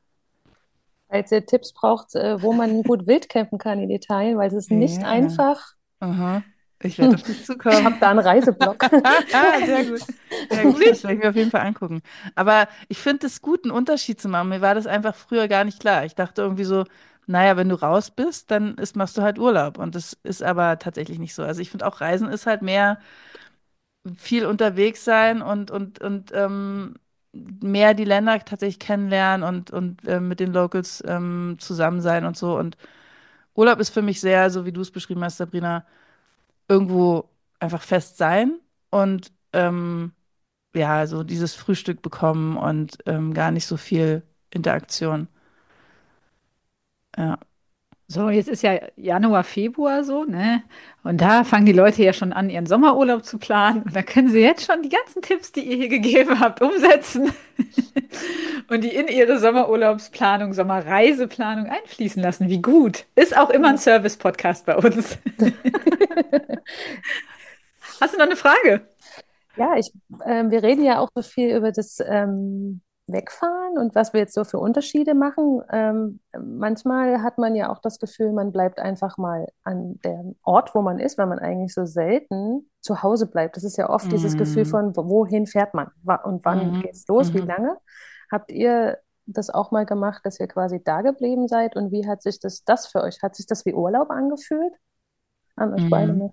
Falls ihr Tipps braucht, äh, wo man gut wildcampen kann in Italien, weil es ist nicht Ja. einfach. Aha. Ich werde Hm. auf dich Ich habe zukommen. da einen Reiseblock. Sehr gut. Ja, gut, das werde ich mir auf jeden Fall angucken. Aber ich finde es gut, einen Unterschied zu machen. Mir war das einfach früher gar nicht klar. Ich dachte irgendwie so, naja, wenn du raus bist, dann ist, machst du halt Urlaub. Und das ist aber tatsächlich nicht so. Also ich finde auch Reisen ist halt mehr viel unterwegs sein und, und, und ähm, mehr die Länder tatsächlich kennenlernen und, und äh, mit den Locals ähm, zusammen sein und so. Und Urlaub ist für mich sehr, so wie du es beschrieben hast, Sabrina, irgendwo einfach fest sein und ähm, ja, so dieses Frühstück bekommen und ähm, gar nicht so viel Interaktion. Ja. So, jetzt ist ja Januar, Februar so, ne? Und da fangen die Leute ja schon an, ihren Sommerurlaub zu planen. Und da können sie jetzt schon die ganzen Tipps, die ihr hier gegeben habt, umsetzen und die in ihre Sommerurlaubsplanung, Sommerreiseplanung einfließen lassen. Wie gut. Ist auch immer ein Service-Podcast bei uns. Hast du noch eine Frage? Ja, ich, ähm, wir reden ja auch so viel über das ähm, Wegfahren und was wir jetzt so für Unterschiede machen. Ähm, manchmal hat man ja auch das Gefühl, man bleibt einfach mal an dem Ort, wo man ist, weil man eigentlich so selten zu Hause bleibt. Das ist ja oft dieses Gefühl Mhm. von, wo- wohin fährt man Wa- und wann Mhm. geht's los, wie Mhm. lange? Habt ihr das auch mal gemacht, dass ihr quasi da geblieben seid und wie hat sich das, das für euch? Hat sich das wie Urlaub angefühlt? An euch beide Mhm. mit?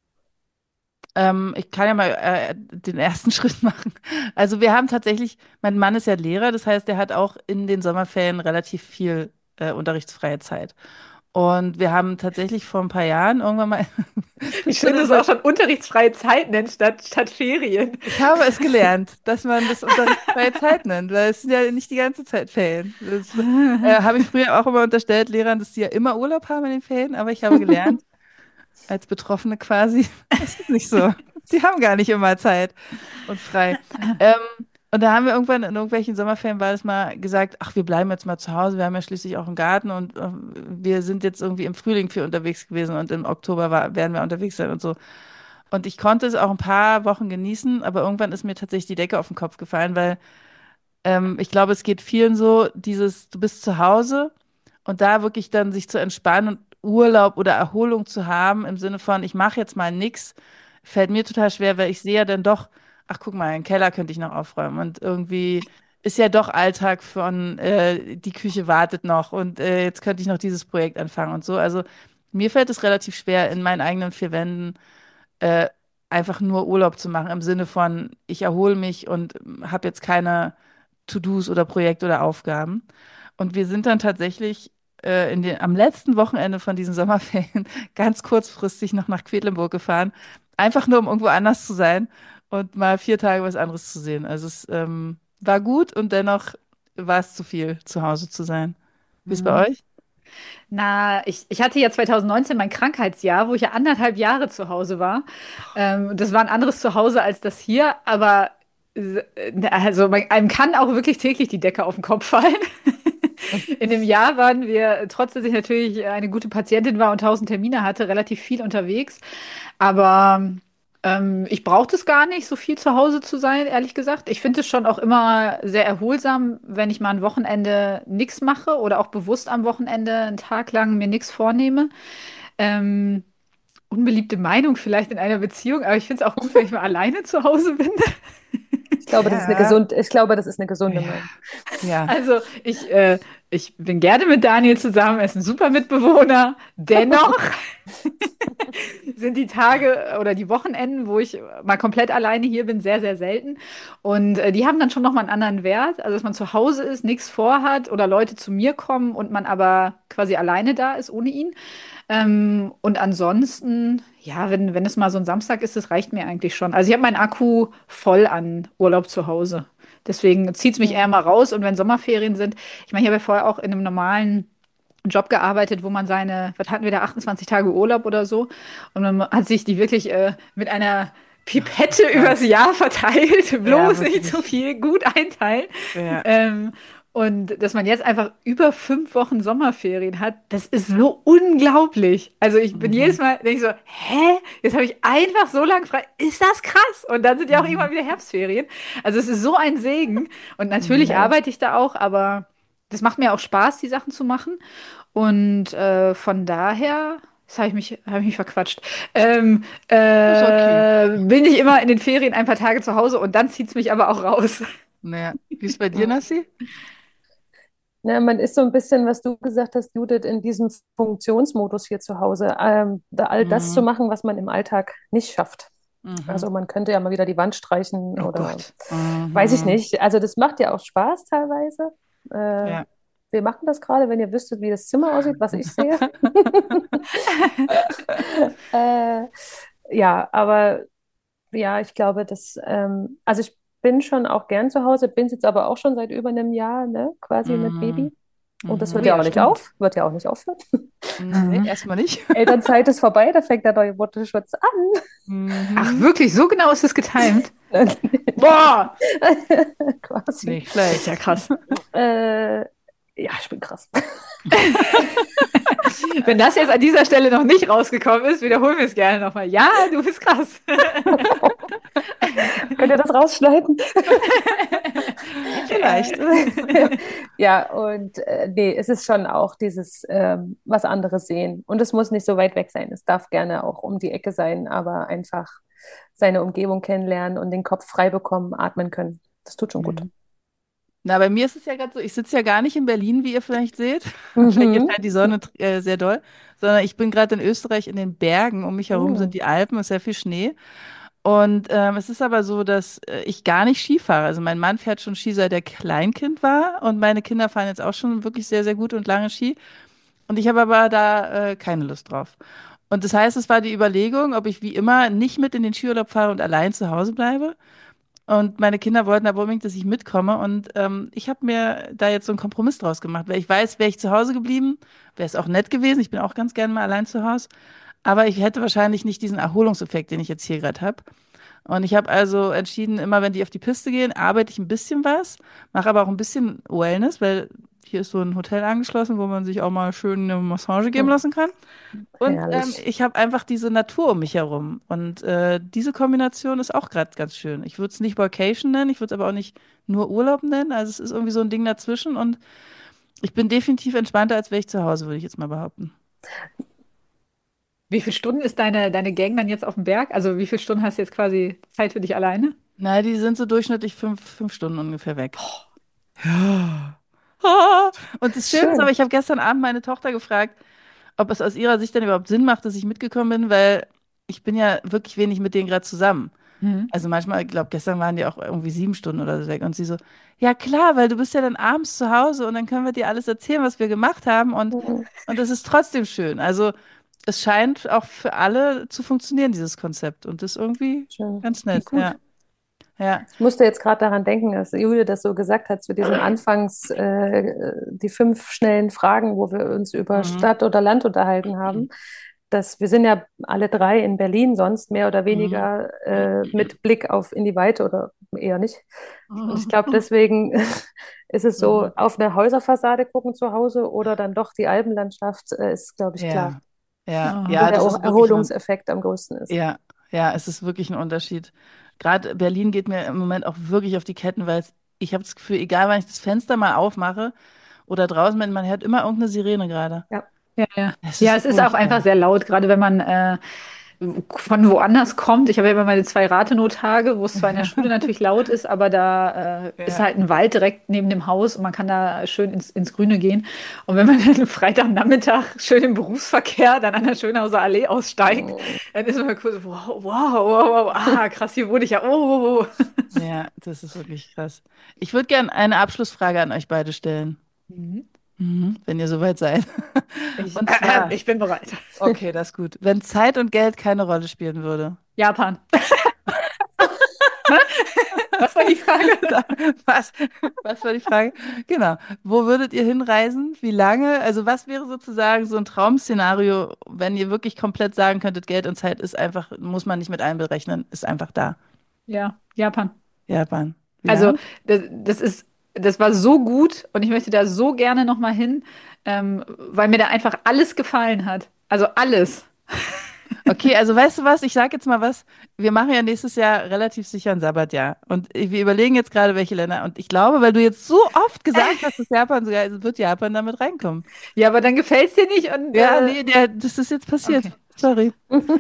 Ähm, ich kann ja mal äh, den ersten Schritt machen. Also wir haben tatsächlich, mein Mann ist ja Lehrer, das heißt, er hat auch in den Sommerferien relativ viel äh, unterrichtsfreie Zeit. Und wir haben tatsächlich vor ein paar Jahren irgendwann mal, Wie das schön, Schöne dass ist, du auch weil schon unterrichtsfreie Zeit nennst statt, statt Ferien. ich habe es gelernt, dass man das unterrichtsfreie Zeit nennt, weil es sind ja nicht die ganze Zeit Ferien. Das äh, habe ich früher auch immer unterstellt, Lehrern, dass die ja immer Urlaub haben in den Ferien, aber ich habe gelernt, als Betroffene quasi, das ist nicht so. Die haben gar nicht immer Zeit und frei. Ähm, und da haben wir irgendwann in irgendwelchen Sommerferien war das mal gesagt, ach, wir bleiben jetzt mal zu Hause, wir haben ja schließlich auch einen Garten und äh, wir sind jetzt irgendwie im Frühling viel unterwegs gewesen und im Oktober war, werden wir unterwegs sein und so. Und ich konnte es auch ein paar Wochen genießen, aber irgendwann ist mir tatsächlich die Decke auf den Kopf gefallen, weil ähm, ich glaube, es geht vielen so, dieses, du bist zu Hause und da wirklich dann sich zu entspannen und Urlaub oder Erholung zu haben, im Sinne von, ich mache jetzt mal nix, fällt mir total schwer, weil ich sehe ja dann doch, ach guck mal, den Keller könnte ich noch aufräumen und irgendwie ist ja doch Alltag von, äh, die Küche wartet noch und äh, jetzt könnte ich noch dieses Projekt anfangen und so. Also mir fällt es relativ schwer, in meinen eigenen vier Wänden äh, einfach nur Urlaub zu machen, im Sinne von, ich erhole mich und habe jetzt keine To-Dos oder Projekte oder Aufgaben. Und wir sind dann tatsächlich äh, in den, am letzten Wochenende von diesen Sommerferien ganz kurzfristig noch nach Quedlinburg gefahren, einfach nur um irgendwo anders zu sein und mal vier Tage was anderes zu sehen. Also es ähm, war gut und dennoch war es zu viel, zu Hause zu sein. Wie ist bei Mhm. euch? Na, ich, ich hatte ja zwanzig neunzehn mein Krankheitsjahr, wo ich ja anderthalb Jahre zu Hause war. Ähm, das war ein anderes Zuhause als das hier, aber äh, also man, einem kann auch wirklich täglich die Decke auf den Kopf fallen. In dem Jahr waren wir, trotz dass ich natürlich eine gute Patientin war und tausend Termine hatte, relativ viel unterwegs. Aber ähm, ich brauchte es gar nicht, so viel zu Hause zu sein, ehrlich gesagt. Ich finde es schon auch immer sehr erholsam, wenn ich mal ein Wochenende nichts mache oder auch bewusst am Wochenende einen Tag lang mir nichts vornehme. Ähm, Unbeliebte Meinung vielleicht in einer Beziehung, aber ich finde es auch gut, wenn ich mal alleine zu Hause bin. Ich glaube, das ist eine Ja, gesund, ich glaube, das ist eine gesunde ja, Meinung. ja. Also ich, äh, ich bin gerne mit Daniel zusammen, er ist ein super Mitbewohner. Dennoch sind die Tage oder die Wochenenden, wo ich mal komplett alleine hier bin, sehr, sehr selten. Und äh, die haben dann schon nochmal einen anderen Wert. Also, dass man zu Hause ist, nichts vorhat oder Leute zu mir kommen und man aber quasi alleine da ist ohne ihn. Ähm, und ansonsten, ja, wenn, wenn es mal so ein Samstag ist, das reicht mir eigentlich schon. Also ich habe meinen Akku voll an Urlaub zu Hause. Deswegen zieht es mich eher Ja. mal raus. Und wenn Sommerferien sind, ich meine, ich habe ja vorher auch in einem normalen Job gearbeitet, wo man seine, was hatten wir da, achtundzwanzig Tage Urlaub oder so. Und man hat sich die wirklich äh, mit einer Pipette übers Krass. Jahr verteilt, Ja, bloß nicht so wirklich. viel, gut einteilen. Ja. Ähm, und dass man jetzt einfach über fünf Wochen Sommerferien hat, das ist so unglaublich. Also ich bin jedes Mhm. Mal, denke ich so, hä? Jetzt habe ich einfach so lange frei. Ist das krass? Und dann sind ja auch Mhm. irgendwann wieder Herbstferien. Also es ist so ein Segen. Und natürlich Mhm. Ja. arbeite ich da auch, aber das macht mir auch Spaß, die Sachen zu machen. Und äh, von daher, das habe ich mich, habe ich mich verquatscht, ähm, Ist okay. äh, bin ich immer in den Ferien ein paar Tage zu Hause und dann zieht es mich aber auch raus. Naja. Wie ist bei dir, Ja. Nassi? Ja, man ist so ein bisschen, was du gesagt hast, Judith, in diesem Funktionsmodus hier zu Hause, ähm, da all das zu Mhm. machen, was man im Alltag nicht schafft. Mhm. Also man könnte ja mal wieder die Wand streichen Oh oder Gott. weiß ich Mhm. nicht. Also das macht ja auch Spaß teilweise. Äh, Ja. wir machen das gerade, wenn ihr wüsstet, wie das Zimmer aussieht, was ich sehe. äh, ja, aber ja, ich glaube, dass, ähm, also ich bin schon auch gern zu Hause, bin jetzt aber auch schon seit über einem Jahr, ne, quasi mit Mhm. Baby. Und das Oh hört Mhm. ja ja, auch nicht stimmt. auf, wird ja auch nicht aufhören. Nee, Mhm. erstmal nicht. Elternzeit ist vorbei, da fängt der neue Mutterschutz Mhm. Ach, wirklich? So genau ist es getimt? an. Boah! Quasi. Nicht Das ist ja schlecht. krass. Äh, ja, ich bin krass. Wenn das jetzt an dieser Stelle noch nicht rausgekommen ist, wiederholen wir es gerne nochmal. Ja, du bist krass. Könnt ihr das rausschneiden? Vielleicht. Ja, und äh, nee, es ist schon auch dieses ähm, was anderes sehen. Und es muss nicht so weit weg sein. Es darf gerne auch um die Ecke sein, aber einfach seine Umgebung kennenlernen und den Kopf frei bekommen, atmen können. Das tut schon gut. Mhm. Na, bei mir ist es ja gerade so, ich sitze ja gar nicht in Berlin, wie ihr vielleicht seht, weil hier Mhm. scheint die Sonne äh, sehr doll, sondern ich bin gerade in Österreich in den Bergen. Um mich herum Mhm. sind die Alpen, es ist sehr viel Schnee. Und ähm, es ist aber so, dass äh, ich gar nicht Ski fahre. Also mein Mann fährt schon Ski, seit er Kleinkind war. Und meine Kinder fahren jetzt auch schon wirklich sehr, sehr gut und lange Ski. Und ich habe aber da äh, keine Lust drauf. Und das heißt, es war die Überlegung, ob ich wie immer nicht mit in den Skiurlaub fahre und allein zu Hause bleibe. Und meine Kinder wollten aber unbedingt, dass ich mitkomme. Und ähm, ich habe mir da jetzt so einen Kompromiss draus gemacht, weil ich weiß, wäre ich zu Hause geblieben, wäre es auch nett gewesen. Ich bin auch ganz gerne mal allein zu Hause. Aber ich hätte wahrscheinlich nicht diesen Erholungseffekt, den ich jetzt hier gerade habe. Und ich habe also entschieden, immer wenn die auf die Piste gehen, arbeite ich ein bisschen was, mache aber auch ein bisschen Wellness, weil hier ist so ein Hotel angeschlossen, wo man sich auch mal schön eine Massage geben Mhm. lassen kann. Und ähm, Herrlich. ich habe einfach diese Natur um mich herum. Und äh, diese Kombination ist auch gerade ganz schön. Ich würde es nicht Workation nennen, ich würde es aber auch nicht nur Urlaub nennen. Also es ist irgendwie so ein Ding dazwischen. Und ich bin definitiv entspannter, als wäre ich zu Hause, würde ich jetzt mal behaupten. Wie viele Stunden ist deine, deine Gang dann jetzt auf dem Berg? Also wie viele Stunden hast du jetzt quasi Zeit für dich alleine? Na, die sind so durchschnittlich fünf, fünf Stunden ungefähr weg. Ja. Ah. Und das Schöne ist aber, Schön. ich habe gestern Abend meine Tochter gefragt, ob es aus ihrer Sicht denn überhaupt Sinn macht, dass ich mitgekommen bin, weil ich bin ja wirklich wenig mit denen gerade zusammen. Mhm. Also manchmal, ich glaube, gestern waren die auch irgendwie sieben Stunden oder so weg. Und sie so, ja klar, weil du bist ja dann abends zu Hause und dann können wir dir alles erzählen, was wir gemacht haben. Und, Mhm. und es ist trotzdem schön. Also es scheint auch für alle zu funktionieren, dieses Konzept. Und das ist irgendwie Schön. ganz Klingt nett, gut. ja. Ja. Ich musste jetzt gerade daran denken, dass Julia das so gesagt hat, zu diesem Anfangs, äh, die fünf schnellen Fragen, wo wir uns über Mhm. Stadt oder Land unterhalten haben, dass wir sind ja alle drei in Berlin, sonst mehr oder Mhm. weniger äh, mit Blick auf in die Weite oder eher nicht. Und ich glaube, deswegen ist es so, Mhm. auf eine Häuserfassade gucken zu Hause oder dann doch die Alpenlandschaft, äh, ist, glaube ich, klar, Ja, ja, wo ja, Aha. der das Er- ist wirklich ein, Erholungseffekt am größten ist. ja, ja, es ist wirklich ein Unterschied. Gerade Berlin geht mir im Moment auch wirklich auf die Ketten, weil es, ich habe das Gefühl, egal wann ich das Fenster mal aufmache oder draußen bin, man hört immer irgendeine Sirene gerade. Ja. Ja, ja. Es Ja, ist es ist auch einfach furchtbar. sehr laut, gerade wenn man äh, von woanders kommt. Ich habe ja immer meine zwei Rathenow-Tage, wo es zwar in der Schule natürlich laut ist, aber da äh, ist Ja. halt ein Wald direkt neben dem Haus und man kann da schön ins, ins Grüne gehen. Und wenn man dann Freitagnachmittag schön im Berufsverkehr dann an der Schönhauser Allee aussteigt, Mm. dann ist man kurz, wow, wow, wow, wow, ah, krass, hier wohne ich ja. Oh, oh, oh. Ja, das ist wirklich krass. Ich würde gerne eine Abschlussfrage an euch beide stellen, Mhm. mhm, wenn ihr soweit seid. Ich, Und äh, zwar, ich bin bereit. okay, das ist gut. Wenn Zeit und Geld keine Rolle spielen würde. Japan. Was war die Frage? Da- Was, was war die Frage? Genau. Wo würdet ihr hinreisen? Wie lange? Also was wäre sozusagen so ein Traum-Szenario, wenn ihr wirklich komplett sagen könntet, Geld und Zeit ist einfach, muss man nicht mit einberechnen, ist einfach da. Ja, Japan. Japan. Wie Also lange? das, das ist, das war so gut und ich möchte da so gerne noch mal hin, ähm, weil mir da einfach alles gefallen hat. Also alles. Okay, also weißt du was? Ich sag jetzt mal was. Wir machen ja nächstes Jahr relativ sicher ein Sabbatjahr. Und wir überlegen jetzt gerade, welche Länder. Und ich glaube, weil du jetzt so oft gesagt hast, dass Japan sogar, also wird Japan damit reinkommen. Ja, aber dann gefällt es dir nicht und Ja, äh, nee, der, das ist jetzt passiert. okay. Sorry.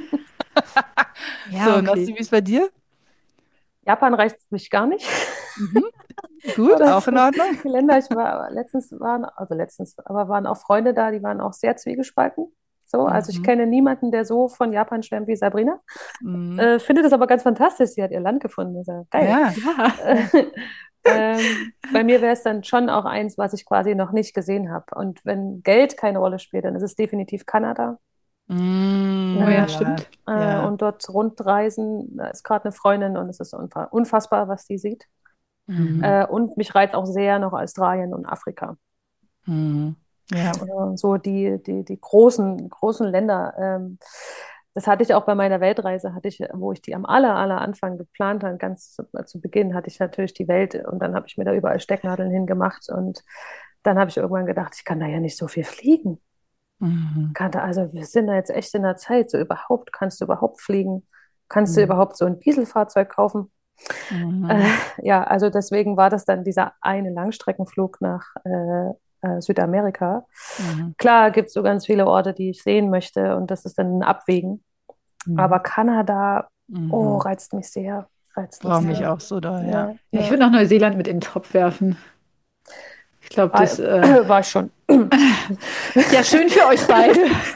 Ja, So, okay. Nassi, wie ist bei dir? Japan reicht mich gar nicht. Mhm. Gut, Oder auch in so Ordnung. die Länder, ich war letztens waren, also letztens, aber waren auch Freunde da, die waren auch sehr zwiegespalten. So, also ich Mhm. kenne niemanden, der so von Japan schwärmt wie Sabrina. Mhm. Äh, finde das aber ganz fantastisch. Sie hat ihr Land gefunden. Das ist ja geil. Ja, Ja. ja. Äh, ähm, bei mir wäre es dann schon auch eins, was ich quasi noch nicht gesehen habe. Und wenn Geld keine Rolle spielt, dann ist es definitiv Kanada. Oh Mhm. Äh, ja, Ja, stimmt. äh, ja. und dort rundreisen. Da ist gerade eine Freundin und es ist unfa- unfassbar, was die sieht. Mhm. Äh, und mich reizt auch sehr noch Australien und Afrika. Mhm. Ja. Äh, so die, die, die großen, großen Länder. Ähm, das hatte ich auch bei meiner Weltreise, hatte ich, wo ich die am aller, aller Anfang geplant habe, ganz zu, zu Beginn hatte ich natürlich die Welt und dann habe ich mir da überall Stecknadeln hingemacht und dann habe ich irgendwann gedacht, ich kann da ja nicht so viel fliegen. Mhm. Kann da, also wir sind da jetzt echt in der Zeit, so überhaupt, kannst du überhaupt fliegen? Kannst du Mhm. überhaupt so ein Dieselfahrzeug kaufen? Äh, Mhm. ja, also deswegen war das dann dieser eine Langstreckenflug nach äh, äh, Südamerika. Mhm. Klar gibt es so ganz viele Orte, die ich sehen möchte und das ist dann ein Abwägen. Aber Mhm. Kanada, oh, Mhm. reizt mich sehr, reizt mich Brauche mich sehr. auch so doll, ja. Ja, Ja, ich ja. würde noch Neuseeland mit in den Topf werfen. Ich glaube, das, War, äh, war ich schon. ja, schön für euch beide.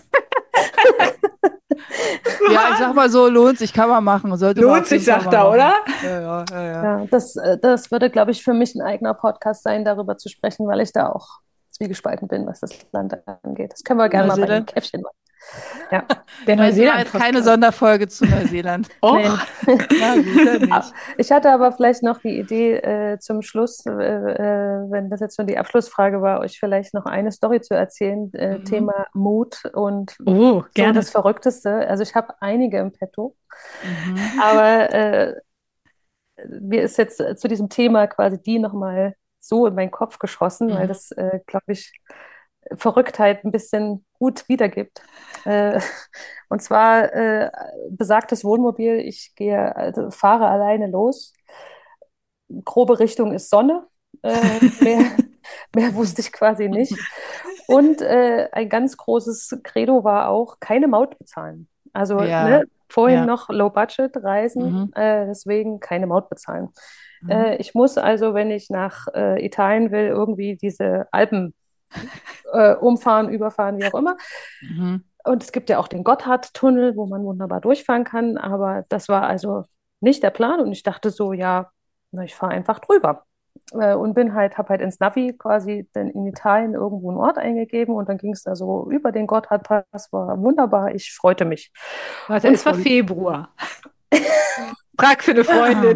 Ja, ich sag mal so, lohnt sich, kann man machen. Sollte man Lohnt auf sich, jeden Fall sagt mal er, machen. oder? Ja, ja, ja, ja. Ja, das, äh, das würde, glaube ich, für mich ein eigener Podcast sein, darüber zu sprechen, weil ich da auch zwiegespalten bin, was das Land angeht. Das können wir gerne mal bei einem Neuseeland? Käffchen machen. Ja, Der Du meinst, wir machen jetzt keine Neuseeland-Podcast. Sonderfolge zu Neuseeland. Och, nein. Na gut, dann Ah, nicht. ich hatte aber vielleicht noch die Idee äh, zum Schluss, äh, äh, wenn das jetzt schon die Abschlussfrage war, euch vielleicht noch eine Story zu erzählen, äh, Mhm. Thema Mut und oh, so gerne. das Verrückteste. Also ich habe einige im Petto, Mhm. aber äh, mir ist jetzt äh, zu diesem Thema quasi die nochmal so in meinen Kopf geschossen, weil Mhm. das, äh, glaube ich, Verrücktheit ein bisschen gut wiedergibt. Äh, und zwar äh, besagtes Wohnmobil, ich gehe, also fahre alleine los. Grobe Richtung ist Sonne. Äh, mehr, mehr wusste ich quasi nicht. Und äh, ein ganz großes Credo war auch, keine Maut bezahlen. Also Ja, ne, vorhin ja. noch Low-Budget-Reisen, Mhm. äh, deswegen keine Maut bezahlen. Mhm. Äh, ich muss also, wenn ich nach äh, Italien will, irgendwie diese Alpen äh, umfahren, überfahren, wie auch immer. Mhm. Und es gibt ja auch den Gotthardtunnel, wo man wunderbar durchfahren kann, aber das war also nicht der Plan und ich dachte so, ja, na, ich fahre einfach drüber. Äh, und bin halt, habe halt ins Navi quasi dann in Italien irgendwo einen Ort eingegeben und dann ging es da so über den Gotthardpass, war wunderbar, ich freute mich. Warte, Und es war vor, Februar. Frag für eine Ah. Freundin.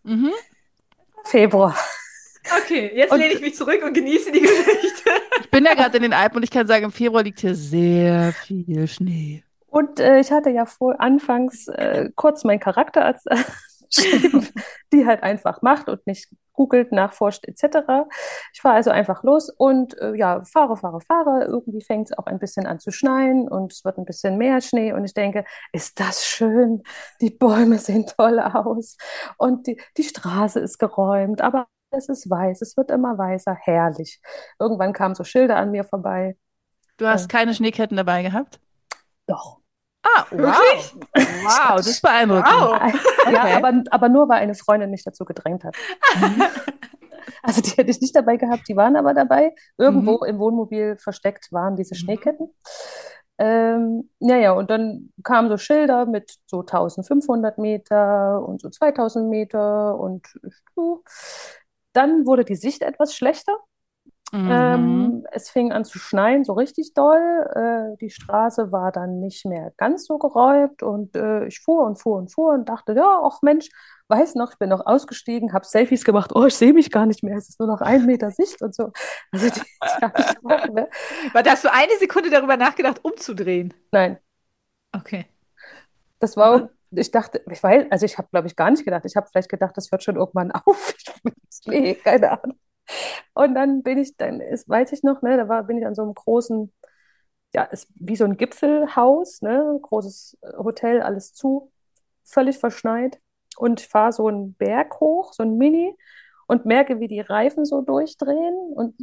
Mhm. Februar. Okay, jetzt Und lehne ich mich zurück und genieße die Geschichte. Ich bin ja gerade in den Alpen und ich kann sagen, im Februar liegt hier sehr viel Schnee. Und äh, ich hatte ja vor anfangs äh, kurz meinen Charakter als äh, geschrieben, die halt einfach macht und nicht googelt, nachforscht et cetera. Ich fahre also einfach los und äh, ja, fahre, fahre, fahre. Irgendwie fängt es auch ein bisschen an zu schneien und es wird ein bisschen mehr Schnee und ich denke, ist das schön? Die Bäume sehen toll aus und die, die Straße ist geräumt, aber es ist weiß, es wird immer weißer, herrlich. Irgendwann kamen so Schilder an mir vorbei. Du Äh, hast keine Schneeketten dabei gehabt? doch. Ah, wow. Wirklich? Wow, das ist beeindruckend. Wow. Ja, Okay. aber, aber nur, weil eine Freundin mich dazu gedrängt hat. Mhm. Also die hätte ich nicht dabei gehabt, die waren aber dabei. Irgendwo Mhm. im Wohnmobil versteckt waren diese Mhm. Schneeketten. Ähm, naja, und dann kamen so Schilder mit so eintausendfünfhundert Meter und so zweitausend Meter und so. Dann wurde die Sicht etwas schlechter. Mhm. Ähm, es fing an zu schneien, so richtig doll. Äh, die Straße war dann nicht mehr ganz so geräumt und äh, ich fuhr und fuhr und fuhr und dachte, ja, ach Mensch, weiß noch, ich bin noch ausgestiegen, habe Selfies gemacht. Oh, ich sehe mich gar nicht mehr, es ist nur noch ein Meter Sicht und so. Also die, die habe ich auch, ne? Warte, hast du eine Sekunde darüber nachgedacht, umzudrehen? Nein, Okay. das war, ich dachte, ich weiß, also ich habe, glaube ich, gar nicht gedacht. Ich habe vielleicht gedacht, das hört schon irgendwann auf. Nee, keine Ahnung. Und dann bin ich, dann ist, weiß ich noch, ne, da war, bin ich an so einem großen, ja, ist wie so ein Gipfelhaus, ne? Großes Hotel, alles zu, völlig verschneit. Und ich fahre so einen Berg hoch, so ein Mini, und merke, wie die Reifen so durchdrehen und,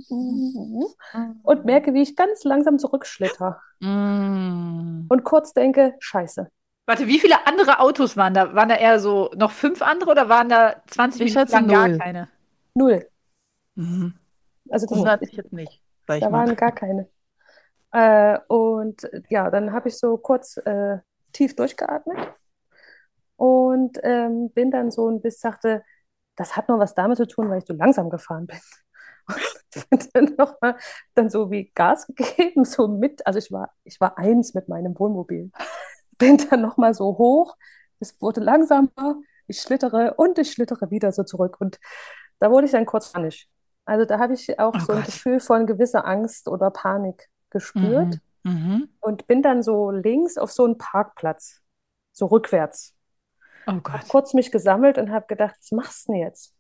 und merke, wie ich ganz langsam zurückschlitter. Mhm. Und kurz denke, Scheiße. Warte, wie viele andere Autos waren da? Waren da eher so noch fünf andere oder waren da zwanzig Ich Minuten schätze lang gar null. keine? Null. Mhm. Also das, Oh. hundert ich, jetzt nicht, sag ich da mal. waren gar keine. Äh, und äh, ja, dann habe ich so kurz äh, tief durchgeatmet und ähm, bin dann so ein bisschen, sagte, das hat noch was damit zu tun, weil ich so langsam gefahren bin. Und dann nochmal dann so wie Gas gegeben, so mit, also ich war, ich war eins mit meinem Wohnmobil. Bin dann nochmal so hoch, es wurde langsamer, ich schlittere und ich schlittere wieder so zurück. Und da wurde ich dann kurz panisch. Also da habe ich auch Oh so ein Gott. Gefühl von gewisser Angst oder Panik gespürt Mhm. Mhm. und bin dann so links auf so einen Parkplatz, so rückwärts. Oh Hab Gott. kurz mich gesammelt und habe gedacht, was machst du denn jetzt?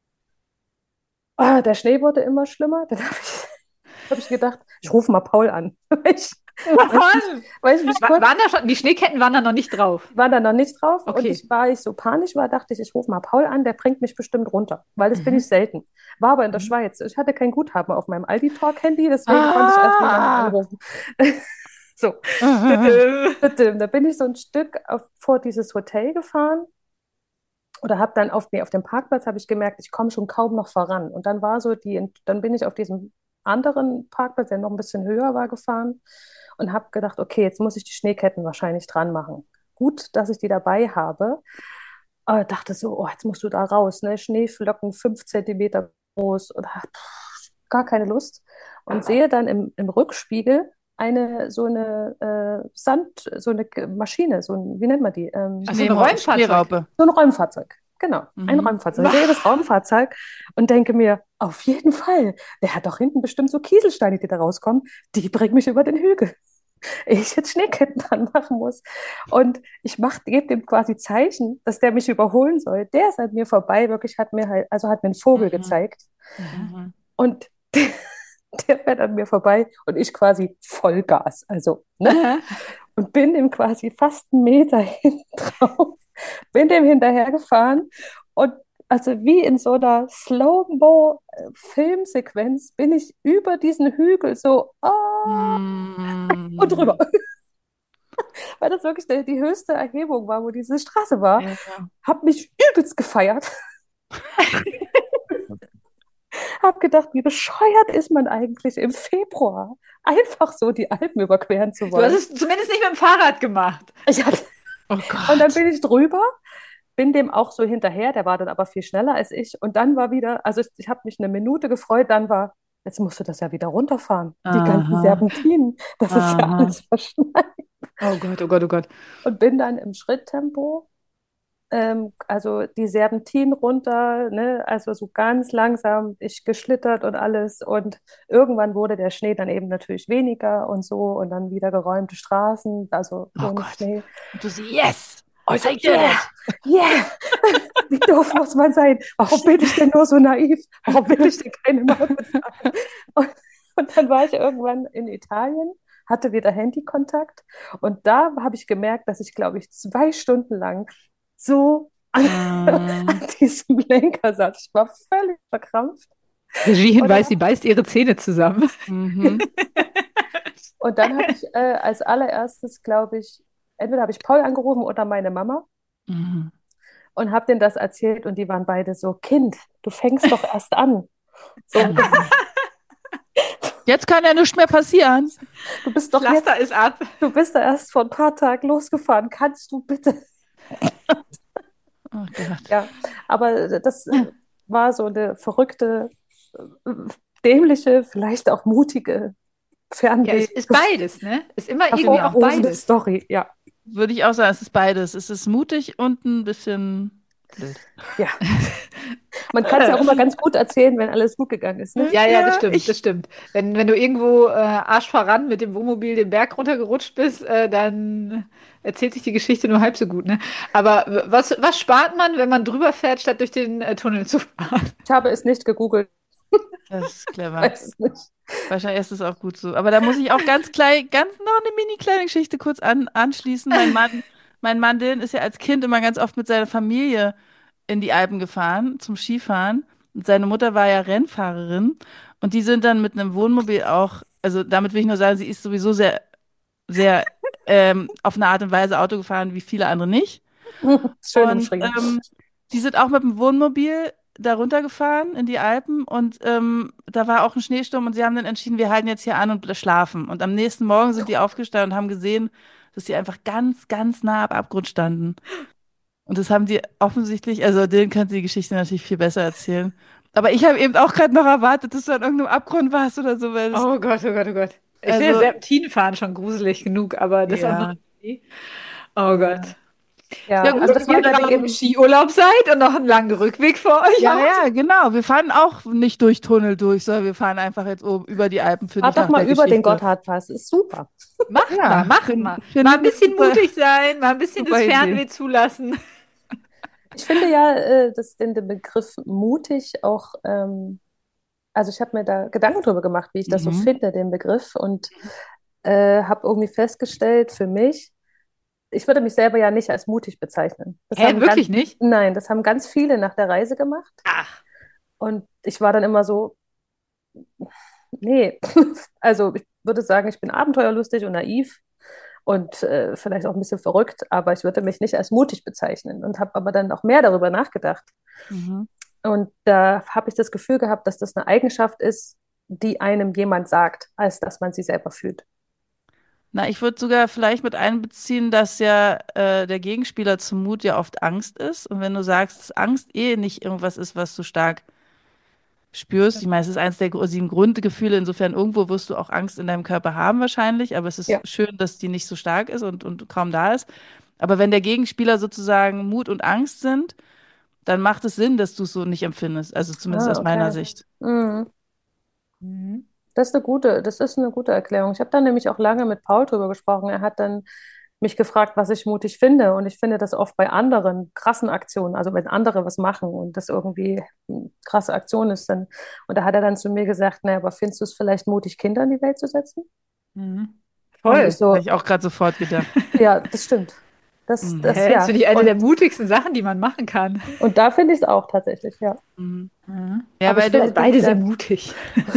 Ah, der Schnee wurde immer schlimmer. Dann habe ich, hab ich gedacht, ich rufe mal Paul an. Weil ich, weil ich mich, Mann! weil ich mich Wa- kurz, Waren da schon, die Schneeketten waren da noch nicht drauf. ich war da noch nicht drauf und Okay. ich war ich so panisch war, dachte ich, ich rufe mal Paul an, der bringt mich bestimmt runter, weil das bin Mhm. ich selten. War aber in der Mhm. Schweiz. Ich hatte kein Guthaben auf meinem Aldi-Talk-Handy, deswegen konnte ich erst niemanden Ah. anrufen. So, Mhm. da bin ich so ein Stück auf, vor dieses Hotel gefahren oder habe dann auf, nee, auf dem Parkplatz habe ich gemerkt, ich komme schon kaum noch voran. Und dann war so die, dann bin ich auf diesem anderen Parkplatz, der noch ein bisschen höher war, gefahren und habe gedacht, okay, jetzt muss ich die Schneeketten wahrscheinlich dran machen. Gut, dass ich die dabei habe. Aber dachte so, oh, jetzt musst du da raus, ne? Schneeflocken fünf Zentimeter groß und hab, pff, gar keine Lust. Und sehe dann im, im Rückspiegel eine so eine äh, Sand, so eine Maschine, so ein, wie nennt man die? Ähm, Ach so, ein Schneemo Räumfahrzeug. Schneeraupe. so ein Räumfahrzeug. Genau, ein Mhm. Räumfahrzeug. Ich sehe das Raumfahrzeug und denke mir, auf jeden Fall, der hat doch hinten bestimmt so Kieselsteine, die da rauskommen. Die bringen mich über den Hügel. Ich jetzt Schneeketten dran machen muss. Und ich mach, gebe dem quasi Zeichen, dass der mich überholen soll. Der ist an mir vorbei, wirklich hat mir halt, also hat mir einen Vogel Mhm. gezeigt. Mhm. Mhm. Und der fährt an mir vorbei und ich quasi Vollgas. Also, ne? Aha. Und bin dem quasi fast einen Meter hinten drauf, bin dem hinterhergefahren und also wie in so einer Slow-Mo-Filmsequenz bin ich über diesen Hügel so ah, und drüber, Mhm. weil das wirklich die, die höchste Erhebung war, wo diese Straße war. Ja. Hab mich übelst gefeiert, hab gedacht, wie bescheuert ist man eigentlich im Februar, einfach so die Alpen überqueren zu Du hast wollen. es zumindest nicht mit dem Fahrrad gemacht. Ich hatte, Oh und dann Gott. bin ich drüber, bin dem auch so hinterher, der war dann aber viel schneller als ich. Und dann war wieder, also ich, ich habe mich eine Minute gefreut, dann war, jetzt musst du das ja wieder runterfahren. Die ganzen Aha. Serpentinen, das ist ja Aha. alles verschneit. Oh Gott, oh Gott, oh Gott. Und bin dann im Schritttempo, ähm, also die Serpentinen runter, ne? Also so ganz langsam, ich geschlittert und alles. Und irgendwann wurde der Schnee dann eben natürlich weniger und so und dann wieder geräumte Straßen, also Oh ohne Gott. Schnee. Und du so, yes, Also, I did yeah, it. yeah, wie doof muss man sein? Warum bin ich denn nur so naiv? Warum will ich denn keine Maut fahren? Und, und dann war ich irgendwann in Italien, hatte wieder Handykontakt und da habe ich gemerkt, dass ich, glaube ich, zwei Stunden lang so an, an Mm. diesem Lenker saß. Ich war völlig verkrampft. Und dann, Regiehinweis, sie beißt ihre Zähne zusammen. Mhm. und dann habe ich äh, als allererstes, glaube ich, entweder habe ich Paul angerufen oder meine Mama Mhm. und habe denen das erzählt und die waren beide so, Kind, du fängst doch erst an. So, das ist, Jetzt kann ja nichts mehr passieren. du bist doch jetzt, Pflaster ist ab. du bist da erst vor ein paar Tagen losgefahren. Kannst du bitte? Oh Gott. Ja, aber das war so eine verrückte, äh, dämliche, vielleicht auch mutige Ja, es Fernweh ist beides, ne? Ist immer irgendwie auch hervorrufende beides. Story. Ja, Würde ich auch sagen, es ist beides. Es ist mutig und ein bisschen blöd. ja. Man kann es ja auch immer ganz gut erzählen, wenn alles gut gegangen ist, ne? Ja, ja, das Ja, stimmt, das ich. stimmt. Wenn, wenn du irgendwo äh, Arsch voran mit dem Wohnmobil den Berg runtergerutscht bist, äh, dann erzählt sich die Geschichte nur halb so gut, ne? Aber w- was, was spart man, wenn man drüber fährt, statt durch den äh, Tunnel zu fahren? Ich habe es nicht gegoogelt, Das ist clever. weiß es nicht. Wahrscheinlich ist es auch gut so. Aber da muss ich auch ganz klein, ganz noch eine mini kleine Geschichte kurz an, anschließen. Mein Mann, mein Mann Dylan ist ja als Kind immer ganz oft mit seiner Familie in die Alpen gefahren zum Skifahren. Und seine Mutter war ja Rennfahrerin. Und die sind dann mit einem Wohnmobil auch, also damit will ich nur sagen, sie ist sowieso sehr, sehr ähm, auf eine Art und Weise Auto gefahren, wie viele andere nicht. Schön Und umschrieben. ähm, die sind auch mit dem Wohnmobil da runtergefahren in die Alpen und ähm, da war auch ein Schneesturm und sie haben dann entschieden, wir halten jetzt hier an und schlafen. Und am nächsten Morgen sind die aufgestanden und haben gesehen, dass sie einfach ganz, ganz nah am Abgrund standen. Und das haben die offensichtlich, also denen kannst du die Geschichte natürlich viel besser erzählen. Aber ich habe eben auch gerade noch erwartet, dass du an irgendeinem Abgrund warst oder so, weil das, Oh Gott, oh Gott, oh Gott. Ich finde also, Serpentinenfahren schon gruselig genug, aber das auch noch. ja, Oh ja. Gott. Ja, Ja, gut, also Und das wenn ihr war dann gerade im eben, Skiurlaub seid und noch einen langen Rückweg vor euch ja, habt. ja, genau. Wir fahren auch nicht durch Tunnel durch, sondern wir fahren einfach jetzt oben über die Alpen für fahr dich doch nach mal der über den Geschichte. Gotthardpass, ist super. Macht mal, Ja, macht finde mal. find Mal find ein eine bisschen super, mutig sein, mal ein bisschen super das Idee. Fernweh zulassen. Ich finde ja, äh, dass den, den Begriff mutig auch, ähm, also ich habe mir da Gedanken drüber gemacht, wie ich das so Mhm. finde, den Begriff, und äh, habe irgendwie festgestellt für mich, ich würde mich selber ja nicht als mutig bezeichnen. Das Hä, haben ganz, wirklich nicht? nein, das haben ganz viele nach der Reise gemacht. Ach, Und ich war dann immer so, nee, also ich würde sagen, ich bin abenteuerlustig und naiv und äh, vielleicht auch ein bisschen verrückt, aber ich würde mich nicht als mutig bezeichnen und habe aber dann auch mehr darüber nachgedacht. Mhm. Und da habe ich das Gefühl gehabt, dass das eine Eigenschaft ist, die einem jemand sagt, als dass man sie selber fühlt. Na, ich würde sogar vielleicht mit einbeziehen, dass ja äh, der Gegenspieler zum Mut ja oft Angst ist. Und wenn du sagst, dass Angst eh nicht irgendwas ist, was du stark spürst, ich meine, es ist eins der gro- sieben Grundgefühle, insofern irgendwo wirst du auch Angst in deinem Körper haben wahrscheinlich, aber es ist Ja. schön, dass die nicht so stark ist und, und kaum da ist. Aber wenn der Gegenspieler sozusagen Mut und Angst sind, dann macht es Sinn, dass du es so nicht empfindest. Also zumindest Ah, aus meiner okay. Sicht. Mhm. Mhm. Das ist eine gute, das ist eine gute Erklärung. Ich habe dann nämlich auch lange mit Paul drüber gesprochen. Er hat dann mich gefragt, was ich mutig finde. Und ich finde das oft bei anderen krassen Aktionen, also wenn andere was machen und das irgendwie eine krasse Aktion ist, dann, und da hat er dann zu mir gesagt, naja, aber findest du es vielleicht mutig, Kinder in die Welt zu setzen? Mhm. Und ich Voll. Habe so, ich auch gerade sofort gedacht. ja, das stimmt. Das, das, Hä, das ja. finde ich eine der Und, mutigsten Sachen, die man machen kann. und da finde ich es auch tatsächlich, ja. Mhm. Mhm. Ja, Aber ich weil Ihr du, finde, seid beide sehr der, mutig.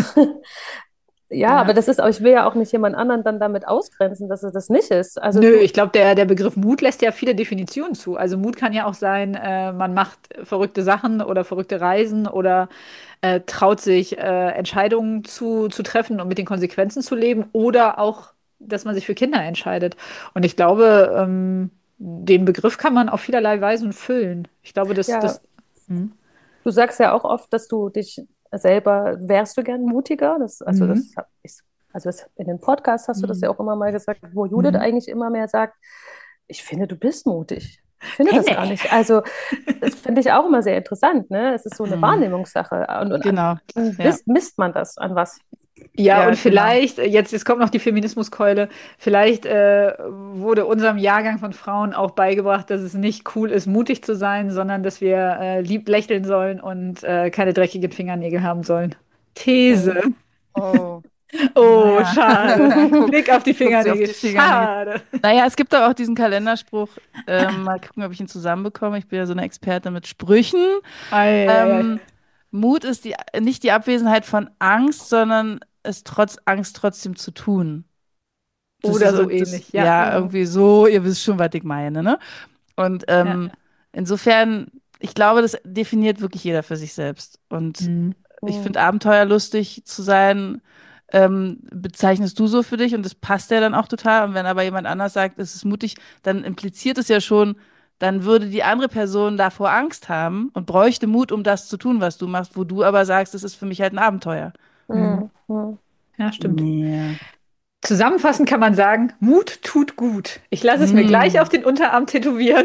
ja, aber ja. das ist auch, ich will ja auch nicht jemand anderen dann damit ausgrenzen, dass es das nicht ist. Also Nö, du, ich glaube, der, der Begriff Mut lässt ja viele Definitionen zu. Also Mut kann ja auch sein, äh, man macht verrückte Sachen oder verrückte Reisen oder äh, traut sich, äh, Entscheidungen zu, zu treffen und mit den Konsequenzen zu leben oder auch, dass man sich für Kinder entscheidet. Und ich glaube, ähm, den Begriff kann man auf vielerlei Weisen füllen. Ich glaube, dass ja, das. Hm. du sagst ja auch oft, dass du dich selber, wärst du gern mutiger? Das, also Mhm. das hab ich, also das, in den Podcasts hast du das ja Mhm. auch immer mal gesagt, wo Judith Mhm. eigentlich immer mehr sagt, ich finde, du bist mutig. Ich finde das Henne. gar nicht. Also, das finde ich auch immer sehr interessant, ne? Es ist so eine Mhm. Wahrnehmungssache. Und, und Genau. an, Ja. misst, misst man das an was? Ja, Ja, und genau. vielleicht, äh, jetzt, jetzt kommt noch die Feminismuskeule, vielleicht äh, wurde unserem Jahrgang von Frauen auch beigebracht, dass es nicht cool ist, mutig zu sein, sondern dass wir äh, lieb lächeln sollen und äh, keine dreckigen Fingernägel haben sollen. These. Oh. Oh, Naja. schade. Guck, Blick auf die guckt sie auf Fingernägel. die Fingernägel. Schade. Naja, es gibt aber auch diesen Kalenderspruch. Ähm, mal gucken, ob ich ihn zusammenbekomme. Ich bin ja so eine Experte mit Sprüchen. Ei, ei, ei. Ähm, Mut ist die, nicht die Abwesenheit von Angst, sondern es trotz Angst trotzdem zu tun. Das ist Oder so irg- das, ähnlich, ja. ja Ja. irgendwie so, ihr wisst schon, was ich meine, ne? Und Ja. ähm, insofern, ich glaube, das definiert wirklich jeder für sich selbst. Und Mhm. ich Mhm. finde abenteuerlustig zu sein, ähm, bezeichnest du so für dich und das passt ja dann auch total. Und wenn aber jemand anders sagt, es ist mutig, dann impliziert es ja schon, dann würde die andere Person davor Angst haben und bräuchte Mut, um das zu tun, was du machst, wo du aber sagst, das ist für mich halt ein Abenteuer. Mhm. Mhm. Mhm. Ja, stimmt. Ja. Zusammenfassend kann man sagen, Mut tut gut. Ich lasse es mir gleich auf Mm. den Unterarm tätowieren.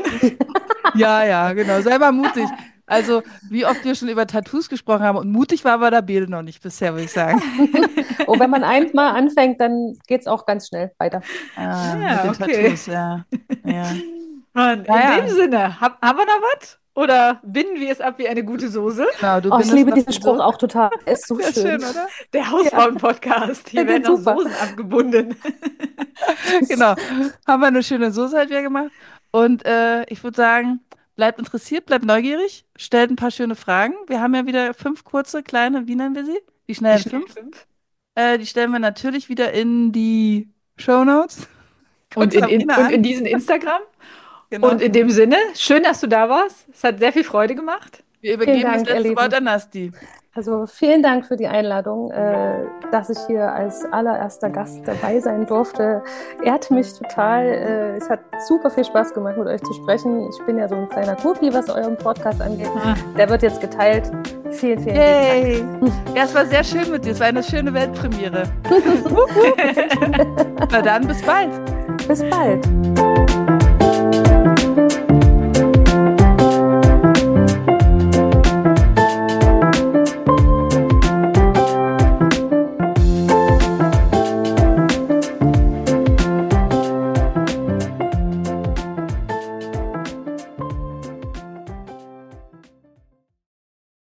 Ja, ja, genau. Sei mal mutig. Also, wie oft wir schon über Tattoos gesprochen haben und mutig war aber da Bild noch nicht bisher, würde ich sagen. Oh, wenn man einmal anfängt, dann geht es auch ganz schnell weiter. Ah, mit Ja, den okay. Tattoos, ja. Ja. Mann, in Naja, dem Sinne, hab, haben wir noch was? Oder binden wir es ab wie eine gute Soße? genau, du Oh, ich bindest liebe noch diesen die Spruch Soße. auch total. Er ist so Ja, schön. schön, oder? Der Hausfrauen-Podcast. Hier Ich werden finde noch den super. Soßen abgebunden. Genau. Haben wir eine schöne Soße halt wieder gemacht. Und äh, ich würde sagen, bleibt interessiert, bleibt neugierig, stellt ein paar schöne Fragen. Wir haben ja wieder fünf kurze, kleine, wie nennen wir sie? Die Die schnellen schnellen fünf. fünf. Äh, die stellen wir natürlich wieder in die Shownotes. Und Guckt in, in, Sabrina und an. in diesen Instagram. Genau. Und in dem Sinne, schön, dass du da warst. Es hat sehr viel Freude gemacht. Wir Vielen übergeben das Dank, ihr letzte Wort Lieben. an Nasti. Also vielen Dank für die Einladung, äh, dass ich hier als allererster Gast dabei sein durfte. Ehrt mich total. Äh, es hat super viel Spaß gemacht, mit euch zu sprechen. Ich bin ja so ein kleiner Groupie, was euren Podcast angeht. Ah. Der wird jetzt geteilt. Vielen, vielen Yay! Dank. Ja, es war sehr schön mit dir. Es war eine schöne Weltpremiere. Na dann, bis bald. Bis bald.